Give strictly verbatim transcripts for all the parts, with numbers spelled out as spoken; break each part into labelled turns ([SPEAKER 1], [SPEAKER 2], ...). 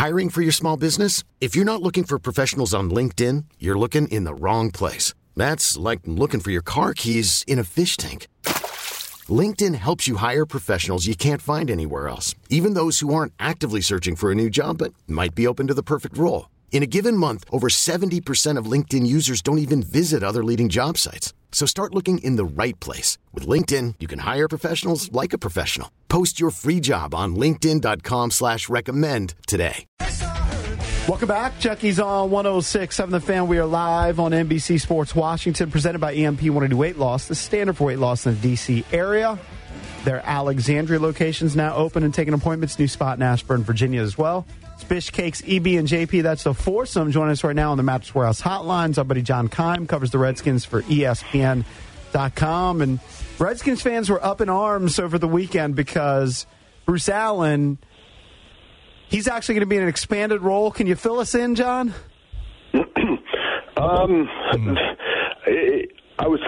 [SPEAKER 1] Hiring for your small business? If you're not looking for professionals on LinkedIn, you're looking in the wrong place. That's like looking for your car keys in a fish tank. LinkedIn helps you hire professionals you can't find anywhere else, even those who aren't actively searching for a new job but might be open to the perfect role. In a given month, over seventy percent of LinkedIn users don't even visit other leading job sites. So start looking in the right place. With LinkedIn, you can hire professionals like a professional. Post your free job on linkedin.com slash recommend today.
[SPEAKER 2] Welcome back. Chucky's on one oh six point seven The Fan. We are live on N B C Sports Washington, presented by E M P one eighty Weight Loss, the standard for weight loss in the D C area. Their Alexandria location's now open and taking appointments. New spot in Ashburn, Virginia as well. Spish Cakes, E B, and J P. That's the foursome. Join us right now on the Mattress Warehouse hotlines. Our buddy John Keim covers the Redskins for E S P N dot com. And Redskins fans were up in arms over the weekend because Bruce Allen, he's actually going to be in an expanded role. Can you fill us in, John?
[SPEAKER 3] um, I was...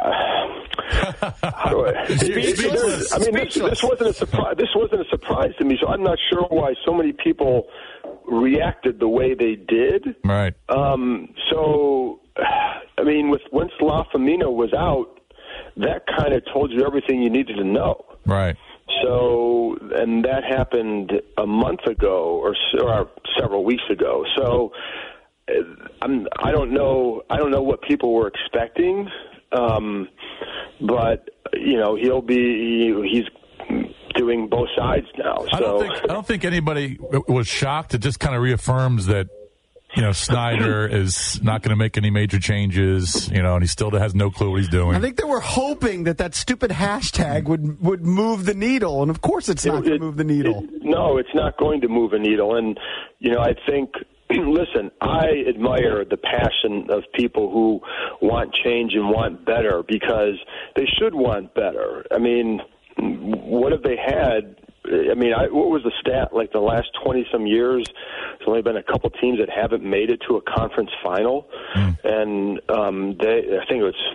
[SPEAKER 3] Uh, how do I,
[SPEAKER 2] Speechless.
[SPEAKER 3] I mean, this, this wasn't a surprise. This wasn't a surprise to me, so I'm not sure why so many people reacted the way they did.
[SPEAKER 4] Right.
[SPEAKER 3] Um, so, I mean, with once LaFemina was out, that kind of told you everything you needed to know.
[SPEAKER 4] Right.
[SPEAKER 3] So, and that happened a month ago or, or several weeks ago. So, I'm, I don't know. I don't know what people were expecting. Um, but you know, he'll be he's doing both sides now. So
[SPEAKER 4] I don't think I don't think anybody was shocked. It just kind of reaffirms that, you know, Snyder is not going to make any major changes, you know, and he still has no clue what he's doing.
[SPEAKER 2] I think they were hoping that that stupid hashtag would, would move the needle, and of course it's not going to move the needle.
[SPEAKER 3] It, no, it's not going to move a needle. And, you know, I think, listen, I admire the passion of people who want change and want better, because they should want better. I mean, what have they had? I mean, I, what was the stat? Like the last twenty-some years, there's only been a couple teams that haven't made it to a conference final. Mm. And um, they, I think it was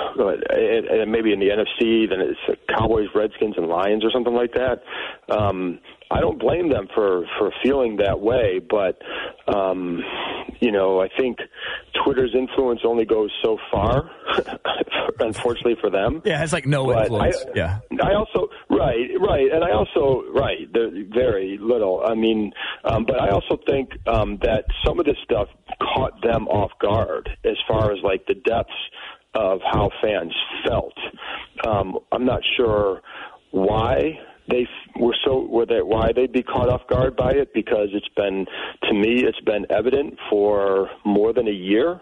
[SPEAKER 3] the, maybe in the N F C, then it's the Cowboys, Redskins, and Lions or something like that. Um, I don't blame them for, for feeling that way, but, um, you know, I think Twitter's influence only goes so far, unfortunately for them.
[SPEAKER 5] Yeah, it's like no
[SPEAKER 3] but
[SPEAKER 5] influence.
[SPEAKER 3] I,
[SPEAKER 5] yeah.
[SPEAKER 3] I also, right, right, and I also, right, very little. I mean, um, but I also think um, that some of this stuff caught them off guard as far as, like, the depths of how fans felt. Um, I'm not sure why they were so were they why they'd be caught off guard by it, because it's been, to me, it's been evident for more than a year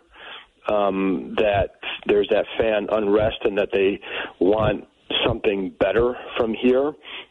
[SPEAKER 3] um, that there's that fan unrest and that they want something better from here.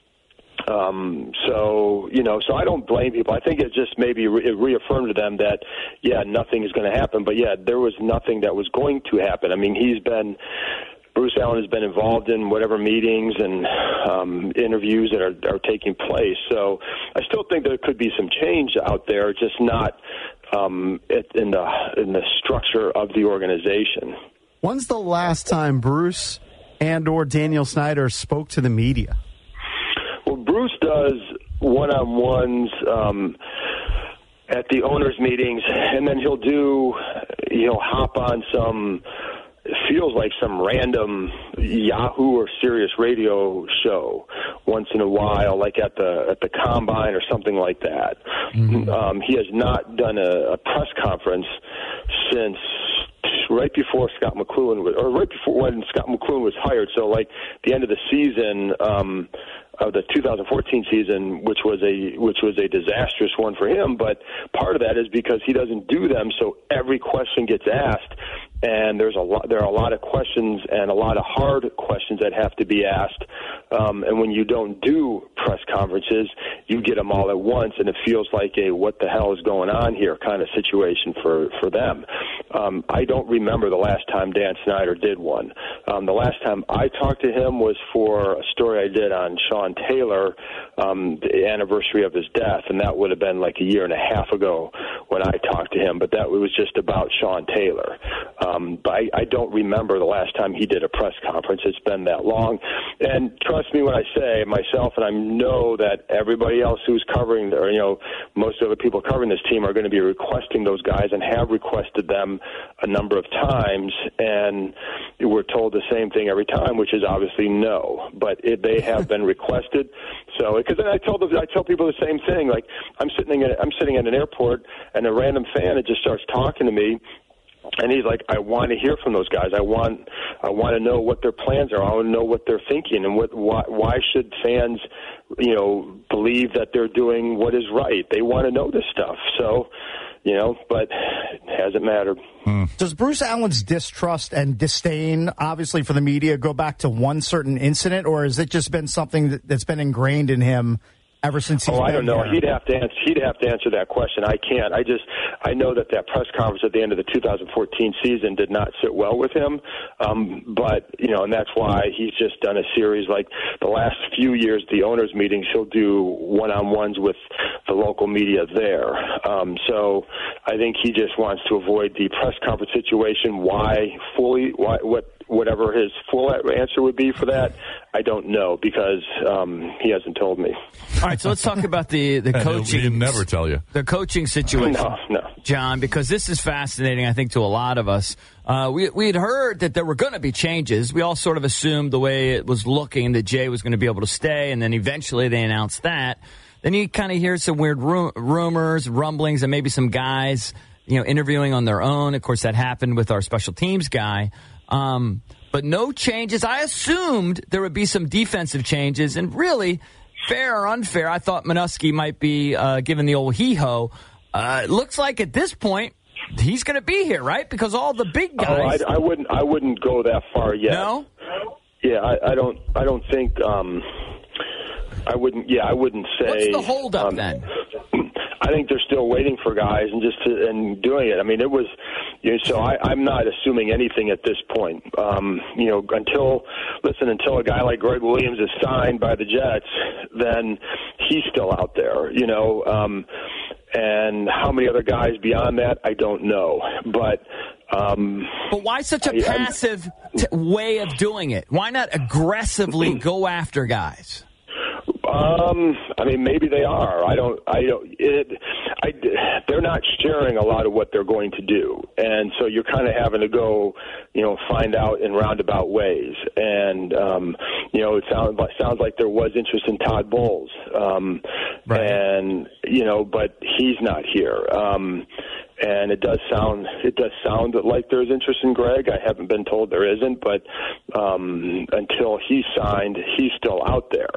[SPEAKER 3] Um, so, you know, so I don't blame people. I think it just maybe re- it reaffirmed to them that, yeah, nothing is going to happen. But, yeah, there was nothing that was going to happen. I mean, he's been Bruce Allen has been involved in whatever meetings and um, interviews that are, are taking place. So I still think there could be some change out there, just not um, in the in the structure of the organization.
[SPEAKER 2] When's the last time Bruce and or Daniel Snyder spoke to the media?
[SPEAKER 3] Well, Bruce does one-on-ones um, at the owners' meetings, and then he'll do he'll hop on some. It feels like some random Yahoo or Sirius radio show once in a while, like at the at the Combine or something like that. Mm-hmm. Um, he has not done a, a press conference since right before Scott McCloughan was, or right before when Scott McCloughan was hired. So, like the end of the season. Um, of the two thousand fourteen season, which was a which was a disastrous one for him, but part of that is because he doesn't do them, so every question gets asked, and there's a lot there are a lot of questions and a lot of hard questions that have to be asked. Um, and when you don't do press conferences, you get them all at once, and it feels like a what the hell is going on here kind of situation for for them. Um, I don't remember the last time Dan Snyder did one. Um, the last time I talked to him was for a story I did on Sean Taylor, um, the anniversary of his death, and that would have been like a year and a half ago when when I talked to him, but that was just about Sean Taylor. Um, but I, I don't remember the last time he did a press conference. It's been that long. And trust me when I say, myself and I know that everybody else who's covering, or, you know, most of the people covering this team are going to be requesting those guys and have requested them a number of times. And we're told the same thing every time, which is obviously no. But it, they have been requested. So, because I tell them, I tell people the same thing. Like, I'm sitting at, I'm sitting at an airport, and a random fan that just starts talking to me. And he's like, I want to hear from those guys. I want, I want to know what their plans are. I want to know what they're thinking, and what, why, why should fans, you know, believe that they're doing what is right? They want to know this stuff. So, you know, but it hasn't mattered.
[SPEAKER 2] Hmm. Does Bruce Allen's distrust and disdain, obviously, for the media go back to one certain incident, or has it just been something that, that's been ingrained in him ever since he's
[SPEAKER 3] Oh,
[SPEAKER 2] been
[SPEAKER 3] I don't know.
[SPEAKER 2] here?
[SPEAKER 3] He'd have to answer. He'd have to answer that question. I can't. I just. I know that that press conference at the end of the two thousand fourteen season did not sit well with him. Um, but you know, and that's why he's just done a series like the last few years. The owners' meetings, he'll do one-on-ones with the local media there. Um, so I think he just wants to avoid the press conference situation. Why fully? Why what? Whatever his full answer would be for that, I don't know, because um, he hasn't told me.
[SPEAKER 5] All right, so let's talk about the, the coaching.
[SPEAKER 4] He'll never tell you.
[SPEAKER 5] The coaching situation,
[SPEAKER 3] no, no.
[SPEAKER 5] John, because this is fascinating, I think, to a lot of us. Uh, we we had heard that there were going to be changes. We all sort of assumed the way it was looking that Jay was going to be able to stay, and then eventually they announced that. Then you kind of hear some weird ru- rumors, rumblings, and maybe some guys, you know, interviewing on their own. Of course, that happened with our special teams guy. Um, but no changes. I assumed there would be some defensive changes, and really, fair or unfair, I thought Manusky might be uh, given the old hee-ho. Uh, it looks like at this point he's going to be here, right? Because all the big guys.
[SPEAKER 3] Oh, I, I wouldn't. I wouldn't go that far yet.
[SPEAKER 5] No.
[SPEAKER 3] Yeah, I, I don't. I don't think. Um, I wouldn't. Yeah, I wouldn't say.
[SPEAKER 5] What's the holdup
[SPEAKER 3] um,
[SPEAKER 5] then?
[SPEAKER 3] I think they're still waiting for guys and just to, and doing it. I mean, it was, you know, so I, I'm not assuming anything at this point. Um, you know, until listen, until a guy like Greg Williams is signed by the Jets, then he's still out there. You know, um, and how many other guys beyond that, I don't know. But um,
[SPEAKER 5] but why such a
[SPEAKER 3] I,
[SPEAKER 5] passive t- way of doing it? Why not aggressively go after guys?
[SPEAKER 3] Um, I mean, maybe they are. I don't. I don't. It. I. They're not sharing a lot of what they're going to do, and so you're kind of having to go, you know, find out in roundabout ways. And um, you know, it sounds like sounds like there was interest in Todd Bowles, um,
[SPEAKER 5] right.
[SPEAKER 3] and you know, but he's not here. Um, And it does sound it does sound like there's interest in Greg. I haven't been told there isn't, but um, until he's signed, he's still out there.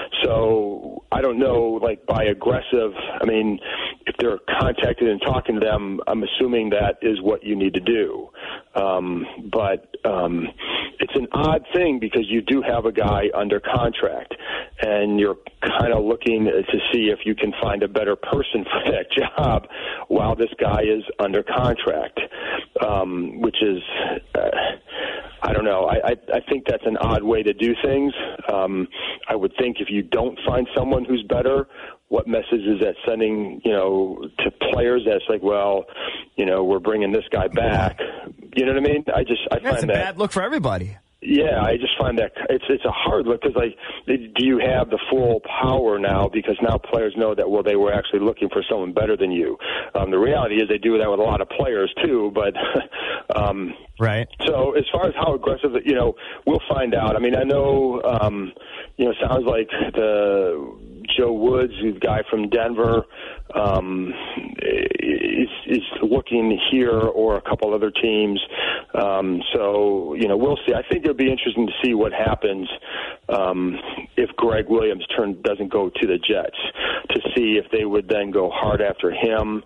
[SPEAKER 3] So I don't know, like by aggressive. I mean, if they're contacted and talking to them, I'm assuming that is what you need to do. Um, but um, it's an odd thing because you do have a guy under contract, and you're kind of looking to see if you can find a better person for that job while this guy is under contract, um, which is, uh, I don't know. I, I, I think that's an odd way to do things. Um, I would think if you don't find someone who's better, what message is that sending, you know, to players that's like, well, you know, we're bringing this guy back. You know what I mean? I just, I
[SPEAKER 5] That's
[SPEAKER 3] find
[SPEAKER 5] a
[SPEAKER 3] that
[SPEAKER 5] bad look for everybody.
[SPEAKER 3] Yeah, I just find that it's it's a hard look because, like, do you have the full power now? Because now players know that, well, they were actually looking for someone better than you. Um, the reality is they do that with a lot of players, too. But, um,
[SPEAKER 5] right.
[SPEAKER 3] So as far as how aggressive, you know, we'll find out. I mean, I know, um, you know, it sounds like the Joe Woods, the guy from Denver, um, is, is looking here or a couple other teams. Um, so, you know, we'll see. I think it'll be interesting to see what happens um, if Greg Williams turn doesn't go to the Jets, to see if they would then go hard after him.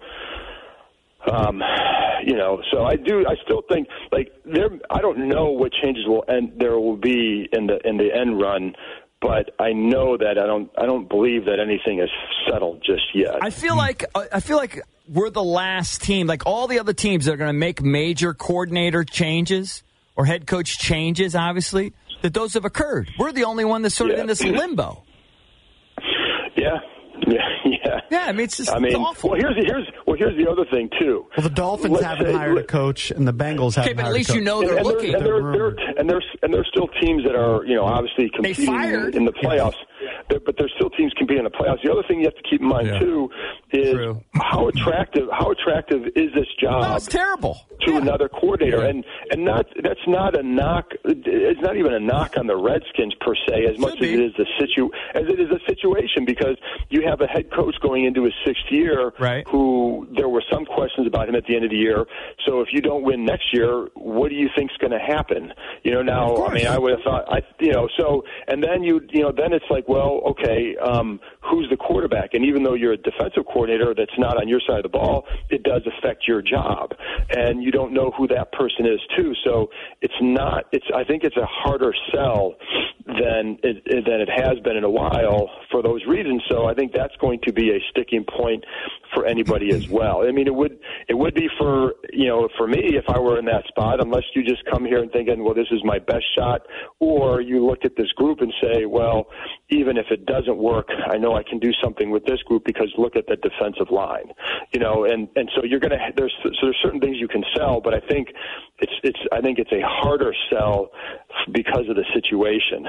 [SPEAKER 3] Um, you know, so I do. I still think like there. I don't know what changes will end there will be in the in the end run. But I know that I don't. I don't believe that anything is settled just yet.
[SPEAKER 5] I feel like I feel like we're the last team, like all the other teams that are going to make major coordinator changes or head coach changes. Obviously, that those have occurred. We're the only one that's sort of
[SPEAKER 3] yeah.
[SPEAKER 5] in this limbo.
[SPEAKER 3] Yeah, yeah, yeah.
[SPEAKER 5] Yeah, I mean, it's just
[SPEAKER 3] I mean,
[SPEAKER 5] it's awful.
[SPEAKER 3] well, here's here's well, here's the other thing too.
[SPEAKER 2] Well, the Dolphins
[SPEAKER 3] Let's
[SPEAKER 2] haven't
[SPEAKER 3] say-
[SPEAKER 2] hired a coach, and the Bengals haven't
[SPEAKER 5] Okay, but at
[SPEAKER 2] hired
[SPEAKER 5] least
[SPEAKER 2] a coach.
[SPEAKER 5] you know
[SPEAKER 3] And,
[SPEAKER 5] they're
[SPEAKER 3] and,
[SPEAKER 5] looking.
[SPEAKER 3] there's, and, there,
[SPEAKER 2] They're
[SPEAKER 3] there, and there's and there's still teams that are you know obviously competing
[SPEAKER 5] fired.
[SPEAKER 3] in the playoffs, There- but there's still teams competing in the playoffs. The other thing you have to keep in mind
[SPEAKER 4] Yeah.
[SPEAKER 3] too is
[SPEAKER 5] True.
[SPEAKER 3] how attractive how attractive is this job
[SPEAKER 5] No, it's terrible.
[SPEAKER 3] to
[SPEAKER 5] Yeah.
[SPEAKER 3] another coordinator, and and not that's not a knock. It's not even a knock on the Redskins per se, as much as
[SPEAKER 5] be.
[SPEAKER 3] it is the situ as it is a situation because you have a head coach going into his sixth year,
[SPEAKER 5] Right.
[SPEAKER 3] who there were some questions about him at the end of the year. So if you don't win next year, what do you think's going to happen? You know, now I mean, I would have thought, I you know, so and then you you know, then it's like, well, okay, um, who's the quarterback? And even though you're a defensive coordinator, that's not on your side of the ball, it does affect your job, and you don't know who that person is too. So it's not. It's I think it's a harder sell than it, than it has been in a while for those reasons. So I think that's going to be a sticking point for anybody as well. I mean, it would it would be for you know for me if I were in that spot, unless you just come here and thinking, well, this is my best shot, or you look at this group and say, well, even if it doesn't work, I know I can do something with this group because look at the defensive line, you know, and and so you're gonna there's so there's certain things you can sell, but I think it's it's I think it's a harder sell because of the situation.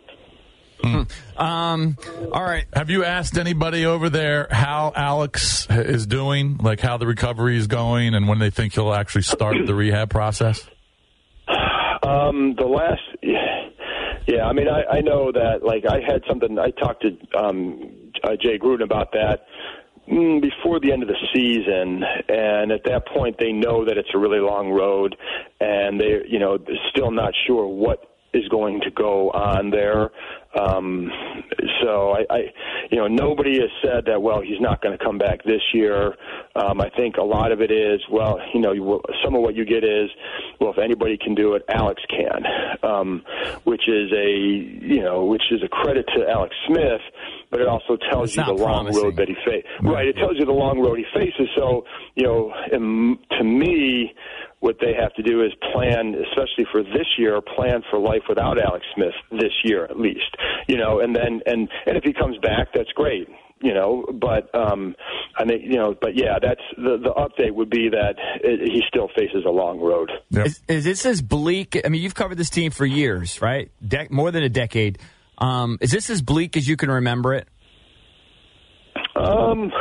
[SPEAKER 5] Um, all right.
[SPEAKER 4] Have you asked anybody over there how Alex is doing, like how the recovery is going, and when they think he'll actually start the rehab process?
[SPEAKER 3] Um, the last, yeah, I mean, I, I know that, like, I had something, I talked to um, uh, Jay Gruden about that mm, before the end of the season, and at that point they know that it's a really long road, and they, you know, they're still not sure what is going to go on there. Um, so I, I, you know, nobody has said that, well, he's not going to come back this year. Um, I think a lot of it is, well, you know, you, some of what you get is, well, if anybody can do it, Alex can, um, which is a, you know, which is a credit to Alex Smith, but it also tells
[SPEAKER 5] It's
[SPEAKER 3] you the
[SPEAKER 5] not
[SPEAKER 3] long
[SPEAKER 5] promising.
[SPEAKER 3] road that he faces. Right. It tells you the long road he faces. So, you know, and to me, what they have to do is plan, especially for this year, plan for life without Alex Smith this year at least. You know, and then and and if he comes back, that's great. You know, but um, I think you know, but yeah, that's the the update would be that it, he still faces a long road.
[SPEAKER 4] Yep.
[SPEAKER 5] Is, is this as bleak? I mean, you've covered this team for years, right? De- more than a decade. Um, is this as bleak as you can remember it?
[SPEAKER 3] Um.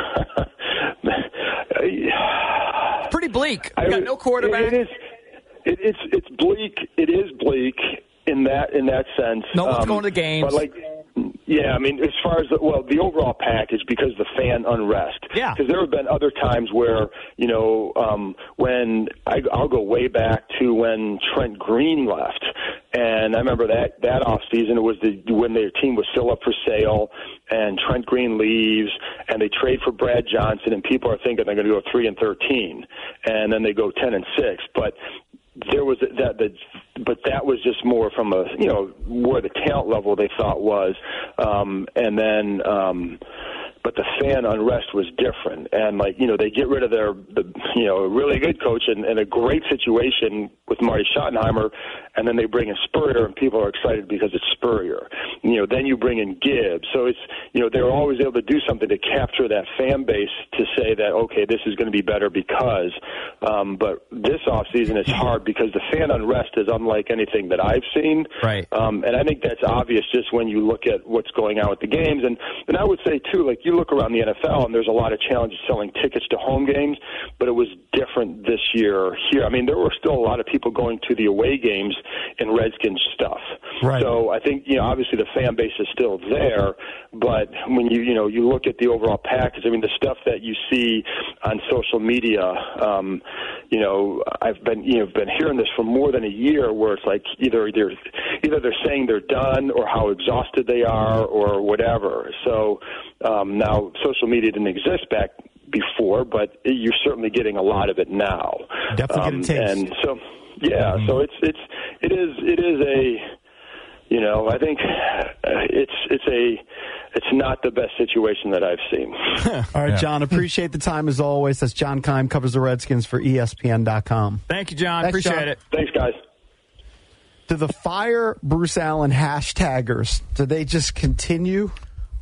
[SPEAKER 5] Pretty bleak.
[SPEAKER 3] I
[SPEAKER 5] You got
[SPEAKER 3] would-
[SPEAKER 5] no quarterback.
[SPEAKER 3] It is. It, it's it's bleak. It is bleak in that in that sense.
[SPEAKER 5] No one's
[SPEAKER 3] Um,
[SPEAKER 5] going to games.
[SPEAKER 3] But like, yeah, I mean, as far as the, well, the overall package because the fan unrest.
[SPEAKER 5] Yeah.
[SPEAKER 3] Because there have been other times where you know um, when I, I'll go way back to when Trent Green left, and I remember that that off season it was the when their team was still up for sale, and Trent Green leaves, and they trade for Brad Johnson, and people are thinking they're going to go three and thirteen, and then they go ten and six, but. There was that, that, but that was just more from a you know where the talent level they thought was, um, and then. Um, But the fan unrest was different, and like you know, they get rid of their, the, you know, a really good coach and, and a great situation with Marty Schottenheimer, and then they bring in Spurrier, and people are excited because it's Spurrier. You know, then you bring in Gibbs, so it's you know they're always able to do something to capture that fan base to say that okay, this is going to be better because. Um, but this offseason is hard because the fan unrest is unlike anything that I've seen.
[SPEAKER 5] Right.
[SPEAKER 3] Um, and I think that's obvious just when you look at what's going on with the games, and and I would say too, like you. Look around the N F L, and there's a lot of challenges selling tickets to home games, but it was different this year here. I mean, there were still a lot of people going to the away games in Redskins stuff.
[SPEAKER 2] Right.
[SPEAKER 3] So I think, you know, obviously the fan base is still there, but when you, you know, you look at the overall package, I mean, the stuff that you see on social media, um, you know, I've been, you know, been hearing this for more than a year where it's like either they're, either they're saying they're done or how exhausted they are or whatever. So, um, now, social media didn't exist back before, but you're certainly getting a lot of it now.
[SPEAKER 2] Definitely
[SPEAKER 3] um,
[SPEAKER 2] get a taste.
[SPEAKER 3] And so, yeah, mm-hmm. so it's it's it is it is a, you know, I think it's it's a it's not the best situation that I've seen.
[SPEAKER 2] All right,
[SPEAKER 4] Yeah.
[SPEAKER 2] John, appreciate the time as always. That's John Keim, covers the Redskins for E S P N dot com.
[SPEAKER 5] Thank you, John.
[SPEAKER 2] Thanks,
[SPEAKER 5] Appreciate
[SPEAKER 2] John.
[SPEAKER 5] it.
[SPEAKER 3] Thanks, guys.
[SPEAKER 2] Do the Fire Bruce Allen hashtaggers, do they just continue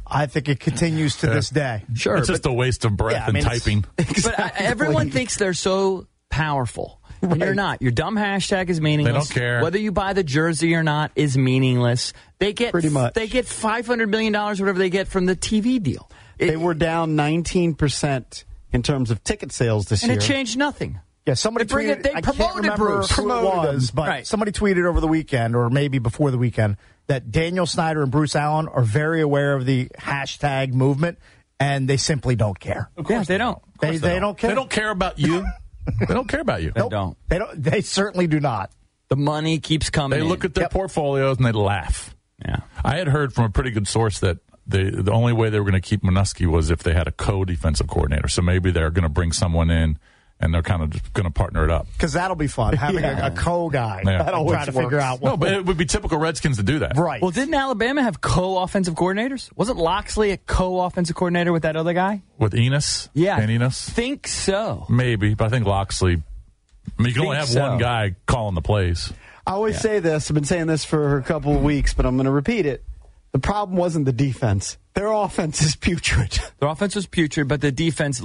[SPEAKER 6] I think it continues to
[SPEAKER 4] Yeah.
[SPEAKER 6] this day.
[SPEAKER 5] Sure.
[SPEAKER 4] It's just a waste of breath
[SPEAKER 6] Yeah, I mean,
[SPEAKER 4] and typing.
[SPEAKER 5] But I, everyone thinks they're so powerful. And you're not. Your dumb hashtag is meaningless.
[SPEAKER 4] They don't care.
[SPEAKER 5] Whether you buy the jersey or not is meaningless. They get
[SPEAKER 2] Pretty much.
[SPEAKER 5] They get five hundred million dollars, whatever they get from the T V deal. It,
[SPEAKER 2] They were down nineteen percent in terms of ticket sales this
[SPEAKER 5] and
[SPEAKER 2] year.
[SPEAKER 5] it changed nothing.
[SPEAKER 6] Yeah, somebody
[SPEAKER 5] They bring
[SPEAKER 6] tweeted.
[SPEAKER 5] it- they
[SPEAKER 6] I can't
[SPEAKER 5] promoted
[SPEAKER 6] remember
[SPEAKER 5] Bruce.
[SPEAKER 6] who it
[SPEAKER 2] Promoted
[SPEAKER 6] was,
[SPEAKER 2] him.
[SPEAKER 6] but
[SPEAKER 5] Right.
[SPEAKER 6] somebody tweeted over the weekend, or maybe before the weekend, that Daniel Snyder and Bruce Allen are very aware of the hashtag movement, and they simply don't care.
[SPEAKER 5] Yeah, they don't.
[SPEAKER 6] They, they don't care.
[SPEAKER 4] They don't care about you. They don't care about you.
[SPEAKER 5] They don't.
[SPEAKER 6] They don't. They certainly do not.
[SPEAKER 5] The money keeps coming.
[SPEAKER 4] They
[SPEAKER 5] in.
[SPEAKER 4] look at their
[SPEAKER 6] Yep.
[SPEAKER 4] portfolios and they laugh.
[SPEAKER 5] Yeah.
[SPEAKER 4] I had heard from a pretty good source that the the only way they were going to keep Minuski was if they had a co-defensive coordinator. So maybe they're going to bring someone in and they're kind of just going to partner it up.
[SPEAKER 6] Because that'll be fun, having
[SPEAKER 2] Yeah.
[SPEAKER 6] a, a co-guy.
[SPEAKER 4] Yeah.
[SPEAKER 6] That always trying to figure
[SPEAKER 2] works.
[SPEAKER 6] out
[SPEAKER 4] No,
[SPEAKER 6] what.
[SPEAKER 4] but it would be typical Redskins to do that.
[SPEAKER 6] right.
[SPEAKER 5] Well, didn't Alabama have co-offensive coordinators? Wasn't Loxley a co-offensive coordinator with that other guy?
[SPEAKER 4] With Enos?
[SPEAKER 5] Yeah.
[SPEAKER 4] And Enos?
[SPEAKER 5] Think so.
[SPEAKER 4] Maybe, but I think Loxley. I mean, you can only
[SPEAKER 5] Think
[SPEAKER 4] have
[SPEAKER 5] so.
[SPEAKER 4] one guy calling the plays.
[SPEAKER 2] I always say this. I've been saying this for a couple of weeks, but I'm going to repeat it. The problem wasn't the defense. Their offense is putrid.
[SPEAKER 5] Their offense was putrid, but the defense,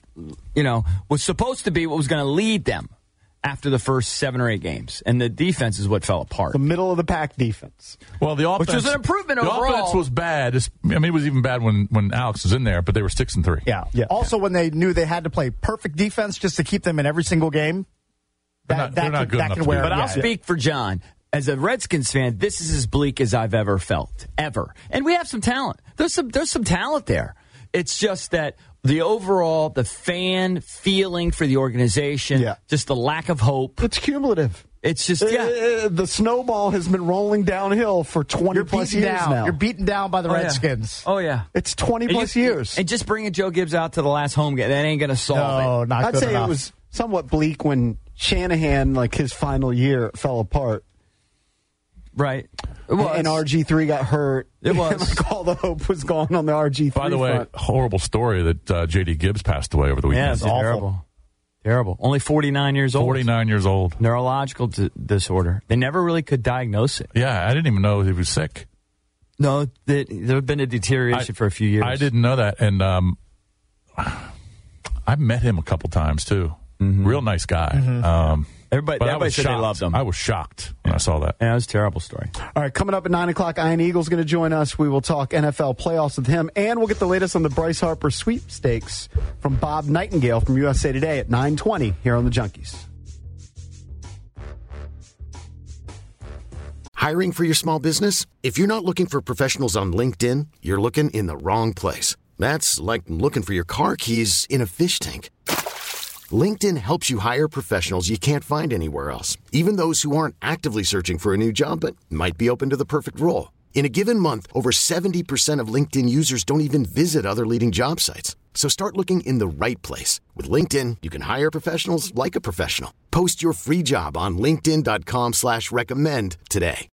[SPEAKER 5] you know, was supposed to be what was going to lead them after the first seven or eight games. And the defense is what fell apart.
[SPEAKER 2] The middle of the pack defense.
[SPEAKER 4] Well, the offense,
[SPEAKER 5] Which was an improvement
[SPEAKER 4] the
[SPEAKER 5] overall.
[SPEAKER 4] offense was bad. It's- I mean, it was even bad when, when Alex was in there, but they were six and three.
[SPEAKER 6] yeah.
[SPEAKER 2] Yeah.
[SPEAKER 6] Also, when they knew they had to play perfect defense just to keep them in every single game,
[SPEAKER 4] They're
[SPEAKER 6] that,
[SPEAKER 4] not-
[SPEAKER 6] that
[SPEAKER 4] they're not
[SPEAKER 6] can,
[SPEAKER 4] good
[SPEAKER 6] that
[SPEAKER 4] enough
[SPEAKER 6] can
[SPEAKER 4] to
[SPEAKER 6] wear.
[SPEAKER 4] do
[SPEAKER 5] But
[SPEAKER 4] that.
[SPEAKER 5] I'll
[SPEAKER 6] yeah.
[SPEAKER 5] speak for John. As a Redskins fan, this is as bleak as I've ever felt, ever. And we have some talent. There's some there's some talent there. It's just that the overall, the fan feeling for the organization,
[SPEAKER 2] Yeah.
[SPEAKER 5] just the lack of hope.
[SPEAKER 2] It's cumulative.
[SPEAKER 5] It's just, yeah.
[SPEAKER 2] Uh, the snowball has been rolling downhill for twenty
[SPEAKER 6] You're
[SPEAKER 2] plus
[SPEAKER 6] beaten
[SPEAKER 2] years
[SPEAKER 6] down.
[SPEAKER 2] now.
[SPEAKER 6] You're beaten down by the
[SPEAKER 5] Oh, yeah.
[SPEAKER 6] Redskins.
[SPEAKER 5] Oh, yeah.
[SPEAKER 2] It's twenty
[SPEAKER 5] And
[SPEAKER 2] plus
[SPEAKER 5] you-
[SPEAKER 2] years.
[SPEAKER 5] And just bringing Joe Gibbs out to the last home game, that ain't going to solve
[SPEAKER 6] No,
[SPEAKER 5] it.
[SPEAKER 6] not
[SPEAKER 2] I'd
[SPEAKER 6] good
[SPEAKER 2] say
[SPEAKER 6] enough.
[SPEAKER 2] it was somewhat bleak when Shanahan, like his final year, fell apart.
[SPEAKER 5] Right. It was.
[SPEAKER 2] And R G three got hurt.
[SPEAKER 5] It was.
[SPEAKER 2] Like all the hope was gone on the R G three
[SPEAKER 4] By the way,
[SPEAKER 2] front.
[SPEAKER 4] horrible story that uh, J D Gibbs passed away over the
[SPEAKER 5] Yeah,
[SPEAKER 4] weekend.
[SPEAKER 5] it's
[SPEAKER 6] awful.
[SPEAKER 5] terrible. Terrible. Only forty-nine years old.
[SPEAKER 4] forty-nine years old.
[SPEAKER 5] Neurological d- disorder. They never really could diagnose it.
[SPEAKER 4] Yeah, I didn't even know he was sick.
[SPEAKER 5] No, there had been a deterioration
[SPEAKER 4] I-
[SPEAKER 5] for a few years.
[SPEAKER 4] I didn't know that, and um, I've met him a couple times too. Real nice guy. Um,
[SPEAKER 5] Everybody,
[SPEAKER 4] but I
[SPEAKER 5] everybody
[SPEAKER 4] was
[SPEAKER 5] said
[SPEAKER 4] shocked.
[SPEAKER 5] they loved him.
[SPEAKER 4] I was shocked when I saw that.
[SPEAKER 5] Yeah, it was a terrible story.
[SPEAKER 2] All right, coming up at nine o'clock, Ian Eagle's going to join us. We will talk N F L playoffs with him, and we'll get the latest on the Bryce Harper sweepstakes from Bob Nightingale from U S A Today at nine twenty here on the Junkies.
[SPEAKER 1] Hiring for your small business? If you're not looking for professionals on LinkedIn, you're looking in the wrong place. That's like looking for your car keys in a fish tank. LinkedIn helps you hire professionals you can't find anywhere else, even those who aren't actively searching for a new job but might be open to the perfect role. In a given month, over seventy percent of LinkedIn users don't even visit other leading job sites. So start looking in the right place. With LinkedIn, you can hire professionals like a professional. Post your free job on linkedin.com slash recommend today.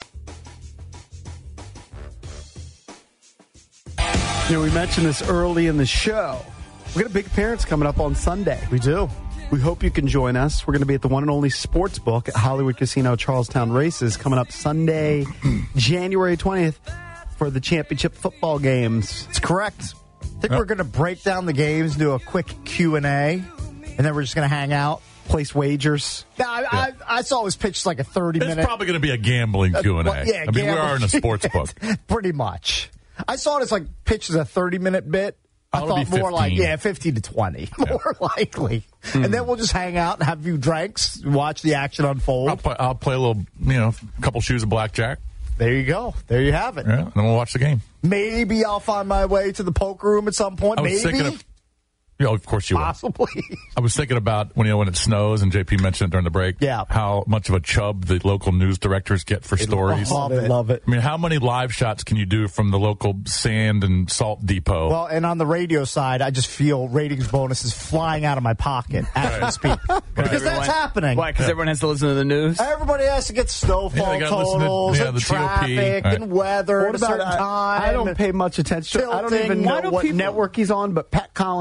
[SPEAKER 2] You know, we mentioned this early in the show. We got a big appearance coming up on Sunday.
[SPEAKER 6] We do.
[SPEAKER 2] We hope you can join us. We're going to be at the one and only sports book at Hollywood Casino Charlestown Races coming up Sunday, January twentieth for the championship football games.
[SPEAKER 6] It's correct. I think we're going to break down the games, do a quick Q and A, and then we're just going to hang out.
[SPEAKER 2] Place wagers.
[SPEAKER 6] Now, I, I, I saw it was pitched like a thirty
[SPEAKER 4] It's
[SPEAKER 6] minute.
[SPEAKER 4] probably going to be a gambling Q and A.
[SPEAKER 6] well, yeah,
[SPEAKER 4] I mean, we are in a
[SPEAKER 6] gambling.
[SPEAKER 4] sports book.
[SPEAKER 6] Pretty much. I saw it as like pitched as a thirty minute bit. I
[SPEAKER 4] That'll
[SPEAKER 6] thought
[SPEAKER 4] be
[SPEAKER 6] more like,
[SPEAKER 4] fifteen.
[SPEAKER 6] yeah, fifteen to twenty, more likely. And then we'll just hang out and have a few drinks, watch the action unfold.
[SPEAKER 4] I'll play, I'll play a little, you know, a couple shoes of blackjack.
[SPEAKER 6] There you go. There you have it.
[SPEAKER 4] Yeah, and then we'll watch the game.
[SPEAKER 6] Maybe I'll find my way to the poker room at some point.
[SPEAKER 4] I was
[SPEAKER 6] Maybe.
[SPEAKER 4] thinking of, you know, of course you will.
[SPEAKER 6] Possibly.
[SPEAKER 4] I was thinking about when you know when it snows, and J P mentioned it during the break.
[SPEAKER 6] Yeah.
[SPEAKER 4] How much of a chub the local news directors get for stories.
[SPEAKER 6] love
[SPEAKER 2] They
[SPEAKER 6] it.
[SPEAKER 2] love it.
[SPEAKER 4] I mean, how many live shots can you do from the local sand and salt depot?
[SPEAKER 6] Well, and on the radio side, I just feel ratings bonuses flying out of my pocket as we speak. Because that's happening.
[SPEAKER 5] Why? Because everyone has to listen to the news?
[SPEAKER 6] Everybody has to get snowfall
[SPEAKER 4] Yeah, they gotta listen to-
[SPEAKER 6] totals
[SPEAKER 4] yeah,
[SPEAKER 6] and
[SPEAKER 4] the T O P,
[SPEAKER 6] traffic
[SPEAKER 4] right.
[SPEAKER 6] and weather
[SPEAKER 2] What
[SPEAKER 6] at a
[SPEAKER 2] about
[SPEAKER 6] certain
[SPEAKER 2] I,
[SPEAKER 6] time.
[SPEAKER 2] I don't
[SPEAKER 6] and-
[SPEAKER 2] pay much attention. I don't
[SPEAKER 6] tilting.
[SPEAKER 2] even
[SPEAKER 6] Why
[SPEAKER 2] know
[SPEAKER 6] do
[SPEAKER 2] what
[SPEAKER 6] people-
[SPEAKER 2] network he's on, but Pat Collins has his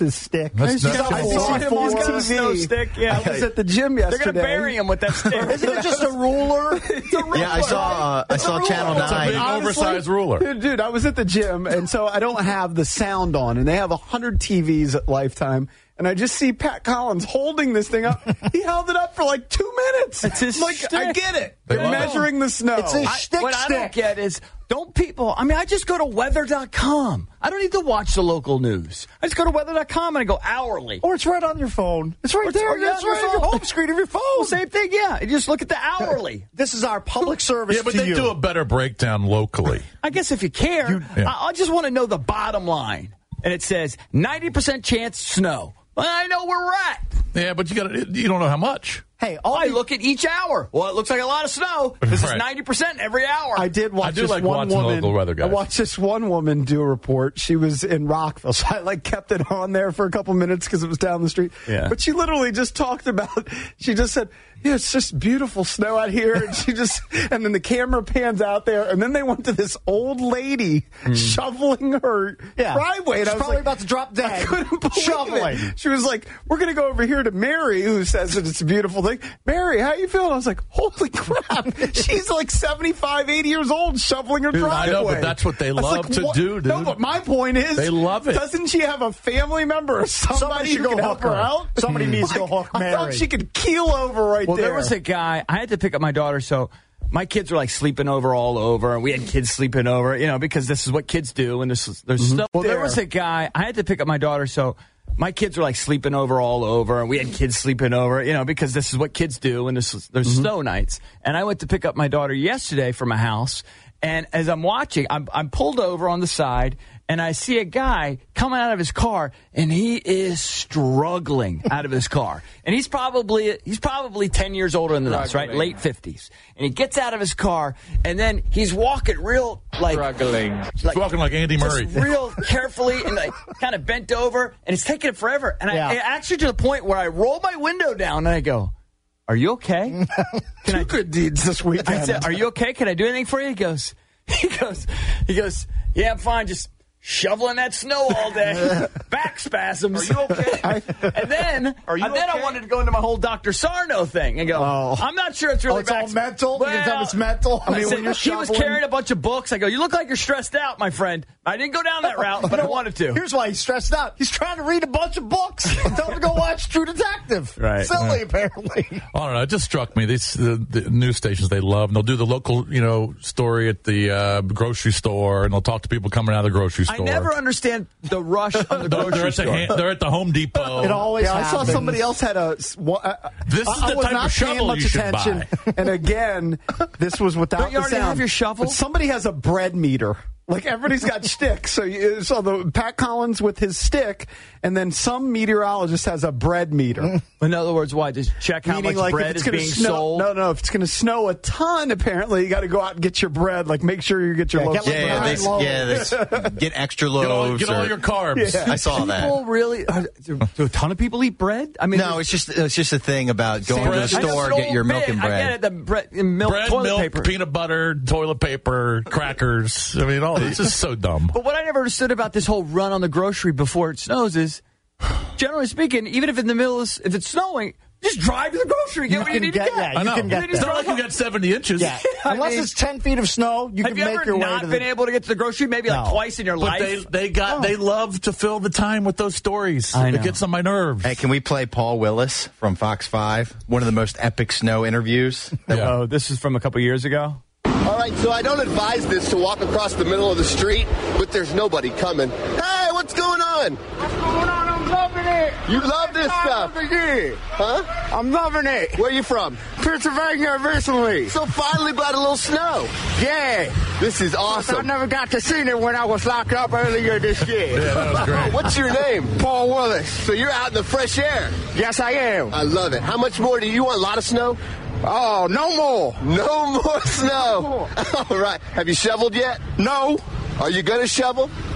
[SPEAKER 2] his stick.
[SPEAKER 4] That's- that's
[SPEAKER 2] I
[SPEAKER 4] cool.
[SPEAKER 2] saw him on
[SPEAKER 5] He's got a
[SPEAKER 2] T
[SPEAKER 5] snow
[SPEAKER 2] V.
[SPEAKER 5] stick, yeah.
[SPEAKER 2] I was at the gym yesterday.
[SPEAKER 5] They're going to bury him with that stick.
[SPEAKER 6] Isn't it just a ruler?
[SPEAKER 2] It's a ruler.
[SPEAKER 7] Yeah, I saw. Uh, I saw
[SPEAKER 2] ruler.
[SPEAKER 7] Channel
[SPEAKER 2] It's a
[SPEAKER 7] Nine.
[SPEAKER 4] big oversized ruler.
[SPEAKER 2] Dude, dude, I was at the gym, and so I don't have the sound on, and they have one hundred T Vs at Lifetime, and I just see Pat Collins holding this thing up. He held it up for like two minutes.
[SPEAKER 5] It's his
[SPEAKER 2] like,
[SPEAKER 5] stick.
[SPEAKER 2] I get it.
[SPEAKER 4] They
[SPEAKER 2] They're
[SPEAKER 4] love
[SPEAKER 2] measuring the snow.
[SPEAKER 6] It's his
[SPEAKER 5] I-
[SPEAKER 6] Stick,
[SPEAKER 5] what I don't
[SPEAKER 6] stick.
[SPEAKER 5] get is, don't people, I mean, I just go to weather dot com. I don't need to watch the local news. I just go to weather dot com and I go hourly.
[SPEAKER 6] Or it's right on your phone. It's right
[SPEAKER 5] Or it's-
[SPEAKER 6] there.
[SPEAKER 5] or yeah,
[SPEAKER 6] It's
[SPEAKER 5] on your
[SPEAKER 6] right on your
[SPEAKER 5] phone.
[SPEAKER 6] home screen of your phone.
[SPEAKER 5] Well, same thing, yeah. You just look at the hourly.
[SPEAKER 6] This is our public service
[SPEAKER 4] Yeah, but
[SPEAKER 6] to
[SPEAKER 4] they
[SPEAKER 6] you.
[SPEAKER 4] do a better breakdown locally.
[SPEAKER 5] I guess if you care,
[SPEAKER 4] Yeah.
[SPEAKER 5] I, I just want to know the bottom line. And it says ninety percent chance snow. Well, I know where we're at.
[SPEAKER 4] Yeah, but you got you don't know how much.
[SPEAKER 6] Hey, all
[SPEAKER 5] I
[SPEAKER 6] the-
[SPEAKER 5] look at each hour. Well, it looks like a lot of snow. This is
[SPEAKER 4] Right.
[SPEAKER 5] ninety percent every hour.
[SPEAKER 2] I did watch
[SPEAKER 4] I do
[SPEAKER 2] this
[SPEAKER 4] like
[SPEAKER 2] one
[SPEAKER 4] watching
[SPEAKER 2] woman.
[SPEAKER 4] local weather guys.
[SPEAKER 2] I watched this one woman do a report. She was in Rockville, so I like kept it on there for a couple minutes because it was down the street.
[SPEAKER 5] Yeah.
[SPEAKER 2] But she literally just talked about. She just said, "Yeah, it's just beautiful snow out here." And she just, and then the camera pans out there, and then they went to this old lady shoveling her
[SPEAKER 6] Yeah.
[SPEAKER 2] driveway. And
[SPEAKER 6] She's
[SPEAKER 2] I was
[SPEAKER 6] probably
[SPEAKER 2] like,
[SPEAKER 6] about to drop dead.
[SPEAKER 2] I couldn't believe
[SPEAKER 6] Shoveling.
[SPEAKER 2] it. She was like, "We're going to go over here to Mary, who says that it's a beautiful thing." Mary, how you feeling? I was like, "Holy crap!" She's like seventy-five, eighty years old, shoveling her
[SPEAKER 4] Dude, I
[SPEAKER 2] driveway.
[SPEAKER 4] know, but that's what they
[SPEAKER 2] I was
[SPEAKER 4] love to
[SPEAKER 2] what?
[SPEAKER 4] do, dude.
[SPEAKER 2] No, but my point is,
[SPEAKER 4] They love it.
[SPEAKER 2] Doesn't she have a family member or somebody,
[SPEAKER 6] Somebody should
[SPEAKER 2] who
[SPEAKER 6] go
[SPEAKER 2] can help
[SPEAKER 6] hook
[SPEAKER 2] her
[SPEAKER 6] her.
[SPEAKER 2] out?
[SPEAKER 6] Somebody needs to
[SPEAKER 2] Like,
[SPEAKER 6] hook
[SPEAKER 2] I thought
[SPEAKER 6] Mary.
[SPEAKER 2] she could keel over right
[SPEAKER 5] Well,
[SPEAKER 2] there.
[SPEAKER 5] there was a guy. I had to pick up my daughter, so my kids were like sleeping over all over, and we had kids sleeping over, you know, because this is what kids do, and there's there's stuff. Well, there
[SPEAKER 2] There.
[SPEAKER 5] was a guy. I had to pick up my daughter, so my kids were like sleeping over all over, and we had kids sleeping over, you know, because this is what kids do, and there's there's snow nights. And I went to pick up my daughter yesterday from a house, and as I'm watching, I'm I'm pulled over on the side. And I see a guy coming out of his car, and he is struggling out of his car. And he's probably he's probably ten years older than us, right? Late fifties. And he gets out of his car, and then he's walking real like
[SPEAKER 8] Struggling.
[SPEAKER 5] like,
[SPEAKER 4] Walking like Andy
[SPEAKER 5] just
[SPEAKER 4] Murray.
[SPEAKER 5] real carefully and like kind of bent over, and it's taking it forever. And
[SPEAKER 6] Yeah.
[SPEAKER 5] I, I actually to the point where I roll my window down and I go, "Are you okay?" Can I
[SPEAKER 2] good deeds this weekend.
[SPEAKER 5] I said, "Are you okay? Can I do anything for you?" He goes, he goes, he goes, "Yeah, I'm fine. Just shoveling that snow all day, back spasms." Are you okay? and then,
[SPEAKER 8] Are you
[SPEAKER 5] and then I
[SPEAKER 8] okay?
[SPEAKER 5] wanted to go into my whole Doctor Sarno thing and go,
[SPEAKER 6] Oh.
[SPEAKER 5] "I'm not sure it's really
[SPEAKER 6] Oh, it's all
[SPEAKER 5] back-
[SPEAKER 6] mental? You can tell it's mental?
[SPEAKER 5] I
[SPEAKER 6] I
[SPEAKER 5] mean,
[SPEAKER 6] mean,
[SPEAKER 5] when
[SPEAKER 6] when you're
[SPEAKER 5] he was
[SPEAKER 6] shoveling-
[SPEAKER 5] carrying a bunch of books. I go, "You look like you're stressed out, my friend." I didn't go down that route, but I wanted to.
[SPEAKER 6] Here's why he's stressed out. He's trying to read a bunch of books. Tell him to go watch True Detective.
[SPEAKER 5] Right.
[SPEAKER 6] Silly, apparently.
[SPEAKER 4] I don't know. It just struck me. These the, the news stations they love, and they'll do the local, you know, story at the uh, grocery store, and they'll talk to people coming out of the grocery
[SPEAKER 5] I
[SPEAKER 4] store.
[SPEAKER 5] never understand the rush on the
[SPEAKER 4] They're,
[SPEAKER 5] grocery
[SPEAKER 4] they're at the
[SPEAKER 5] store.
[SPEAKER 4] Han- they're at the Home Depot.
[SPEAKER 6] It always
[SPEAKER 2] Yeah, I saw
[SPEAKER 6] happens.
[SPEAKER 2] somebody else had a. s- wa- uh,
[SPEAKER 4] This is
[SPEAKER 2] I, I
[SPEAKER 4] the
[SPEAKER 2] was
[SPEAKER 4] type
[SPEAKER 2] not
[SPEAKER 4] of
[SPEAKER 2] paying
[SPEAKER 4] shovel
[SPEAKER 2] much
[SPEAKER 4] you should
[SPEAKER 2] attention.
[SPEAKER 4] buy.
[SPEAKER 2] And again, this was without
[SPEAKER 5] Don't you
[SPEAKER 2] the
[SPEAKER 5] already
[SPEAKER 2] sound.
[SPEAKER 5] have your shovel?
[SPEAKER 2] But somebody has a bread meter. Like everybody's got sticks. So you saw the Pat Collins with his stick, and then some meteorologist has a bread meter.
[SPEAKER 5] In other words, why? Just check how
[SPEAKER 2] Meaning,
[SPEAKER 5] much
[SPEAKER 2] like, if
[SPEAKER 5] bread
[SPEAKER 2] it's
[SPEAKER 5] is
[SPEAKER 2] gonna
[SPEAKER 5] being
[SPEAKER 2] snow,
[SPEAKER 5] sold.
[SPEAKER 2] No, no. If it's going to snow a ton, apparently you got to go out and get your bread. Like, make sure you get your
[SPEAKER 6] Yeah,
[SPEAKER 2] loaf.
[SPEAKER 6] get
[SPEAKER 2] of
[SPEAKER 6] like
[SPEAKER 7] Yeah,
[SPEAKER 2] bread.
[SPEAKER 7] they,
[SPEAKER 6] loaves.
[SPEAKER 7] yeah, they get extra
[SPEAKER 4] Get all,
[SPEAKER 7] loaves.
[SPEAKER 4] get all
[SPEAKER 7] or-
[SPEAKER 4] your carbs.
[SPEAKER 7] I saw that.
[SPEAKER 5] People really? Are, do, do a ton of people eat bread? I mean,
[SPEAKER 7] No, it's just it's just a thing about going
[SPEAKER 4] Bread.
[SPEAKER 7] to the
[SPEAKER 5] I know
[SPEAKER 7] store,
[SPEAKER 5] the
[SPEAKER 7] get your
[SPEAKER 5] old
[SPEAKER 7] milk
[SPEAKER 5] bit.
[SPEAKER 7] and
[SPEAKER 5] I get
[SPEAKER 7] bread.
[SPEAKER 5] it. The bread, milk,
[SPEAKER 4] Bread,
[SPEAKER 5] toilet
[SPEAKER 4] milk,
[SPEAKER 5] paper.
[SPEAKER 4] peanut butter, toilet paper, crackers. I mean, all this is so dumb.
[SPEAKER 5] But what I never understood about this whole run on the grocery before it snows is, generally speaking, even if in the middle of, if it's snowing, just drive to the grocery, get
[SPEAKER 6] You
[SPEAKER 5] what you
[SPEAKER 6] can
[SPEAKER 5] need
[SPEAKER 6] get-
[SPEAKER 5] to get.
[SPEAKER 6] yeah,
[SPEAKER 4] I
[SPEAKER 6] you
[SPEAKER 4] know.
[SPEAKER 6] can get
[SPEAKER 4] It's
[SPEAKER 6] that.
[SPEAKER 4] not like you got seventy inches.
[SPEAKER 6] Yeah.
[SPEAKER 5] I
[SPEAKER 6] Unless
[SPEAKER 5] mean-
[SPEAKER 6] it's ten feet of snow, you
[SPEAKER 5] Have
[SPEAKER 6] can
[SPEAKER 5] you
[SPEAKER 6] make
[SPEAKER 5] ever
[SPEAKER 6] your way
[SPEAKER 5] not
[SPEAKER 6] to
[SPEAKER 5] been
[SPEAKER 6] the...
[SPEAKER 5] able to get to the grocery maybe like
[SPEAKER 6] No.
[SPEAKER 5] twice in your
[SPEAKER 4] But
[SPEAKER 5] life?
[SPEAKER 4] they they got they love to fill the time with those stories.
[SPEAKER 5] I know.
[SPEAKER 4] It gets on my nerves.
[SPEAKER 7] Hey, can we play Paul Willis from Fox five? One of the most epic snow interviews.
[SPEAKER 4] Yeah.
[SPEAKER 5] Oh, this is from a couple years ago.
[SPEAKER 9] All right, so I don't advise this to walk across the middle of the street, but there's nobody coming. Hey, what's going on?
[SPEAKER 8] What's going on? I'm loving it.
[SPEAKER 9] You love this stuff.
[SPEAKER 8] Yeah.
[SPEAKER 9] Huh?
[SPEAKER 8] I'm loving it.
[SPEAKER 9] Where you from?
[SPEAKER 8] Pennsylvania recently.
[SPEAKER 9] So finally got a little snow.
[SPEAKER 8] Yeah.
[SPEAKER 9] This is
[SPEAKER 8] I
[SPEAKER 9] awesome.
[SPEAKER 8] never got to see it when I was locked up earlier this year.
[SPEAKER 4] Yeah, that was great.
[SPEAKER 9] What's your name?
[SPEAKER 8] Paul Willis.
[SPEAKER 9] So you're out in the fresh air.
[SPEAKER 8] Yes, I am.
[SPEAKER 9] I love it. How much more do you want? A lot of snow?
[SPEAKER 8] Oh, no more.
[SPEAKER 9] No more snow. All right. Have you shoveled yet?
[SPEAKER 8] No.
[SPEAKER 9] Are you going to shovel?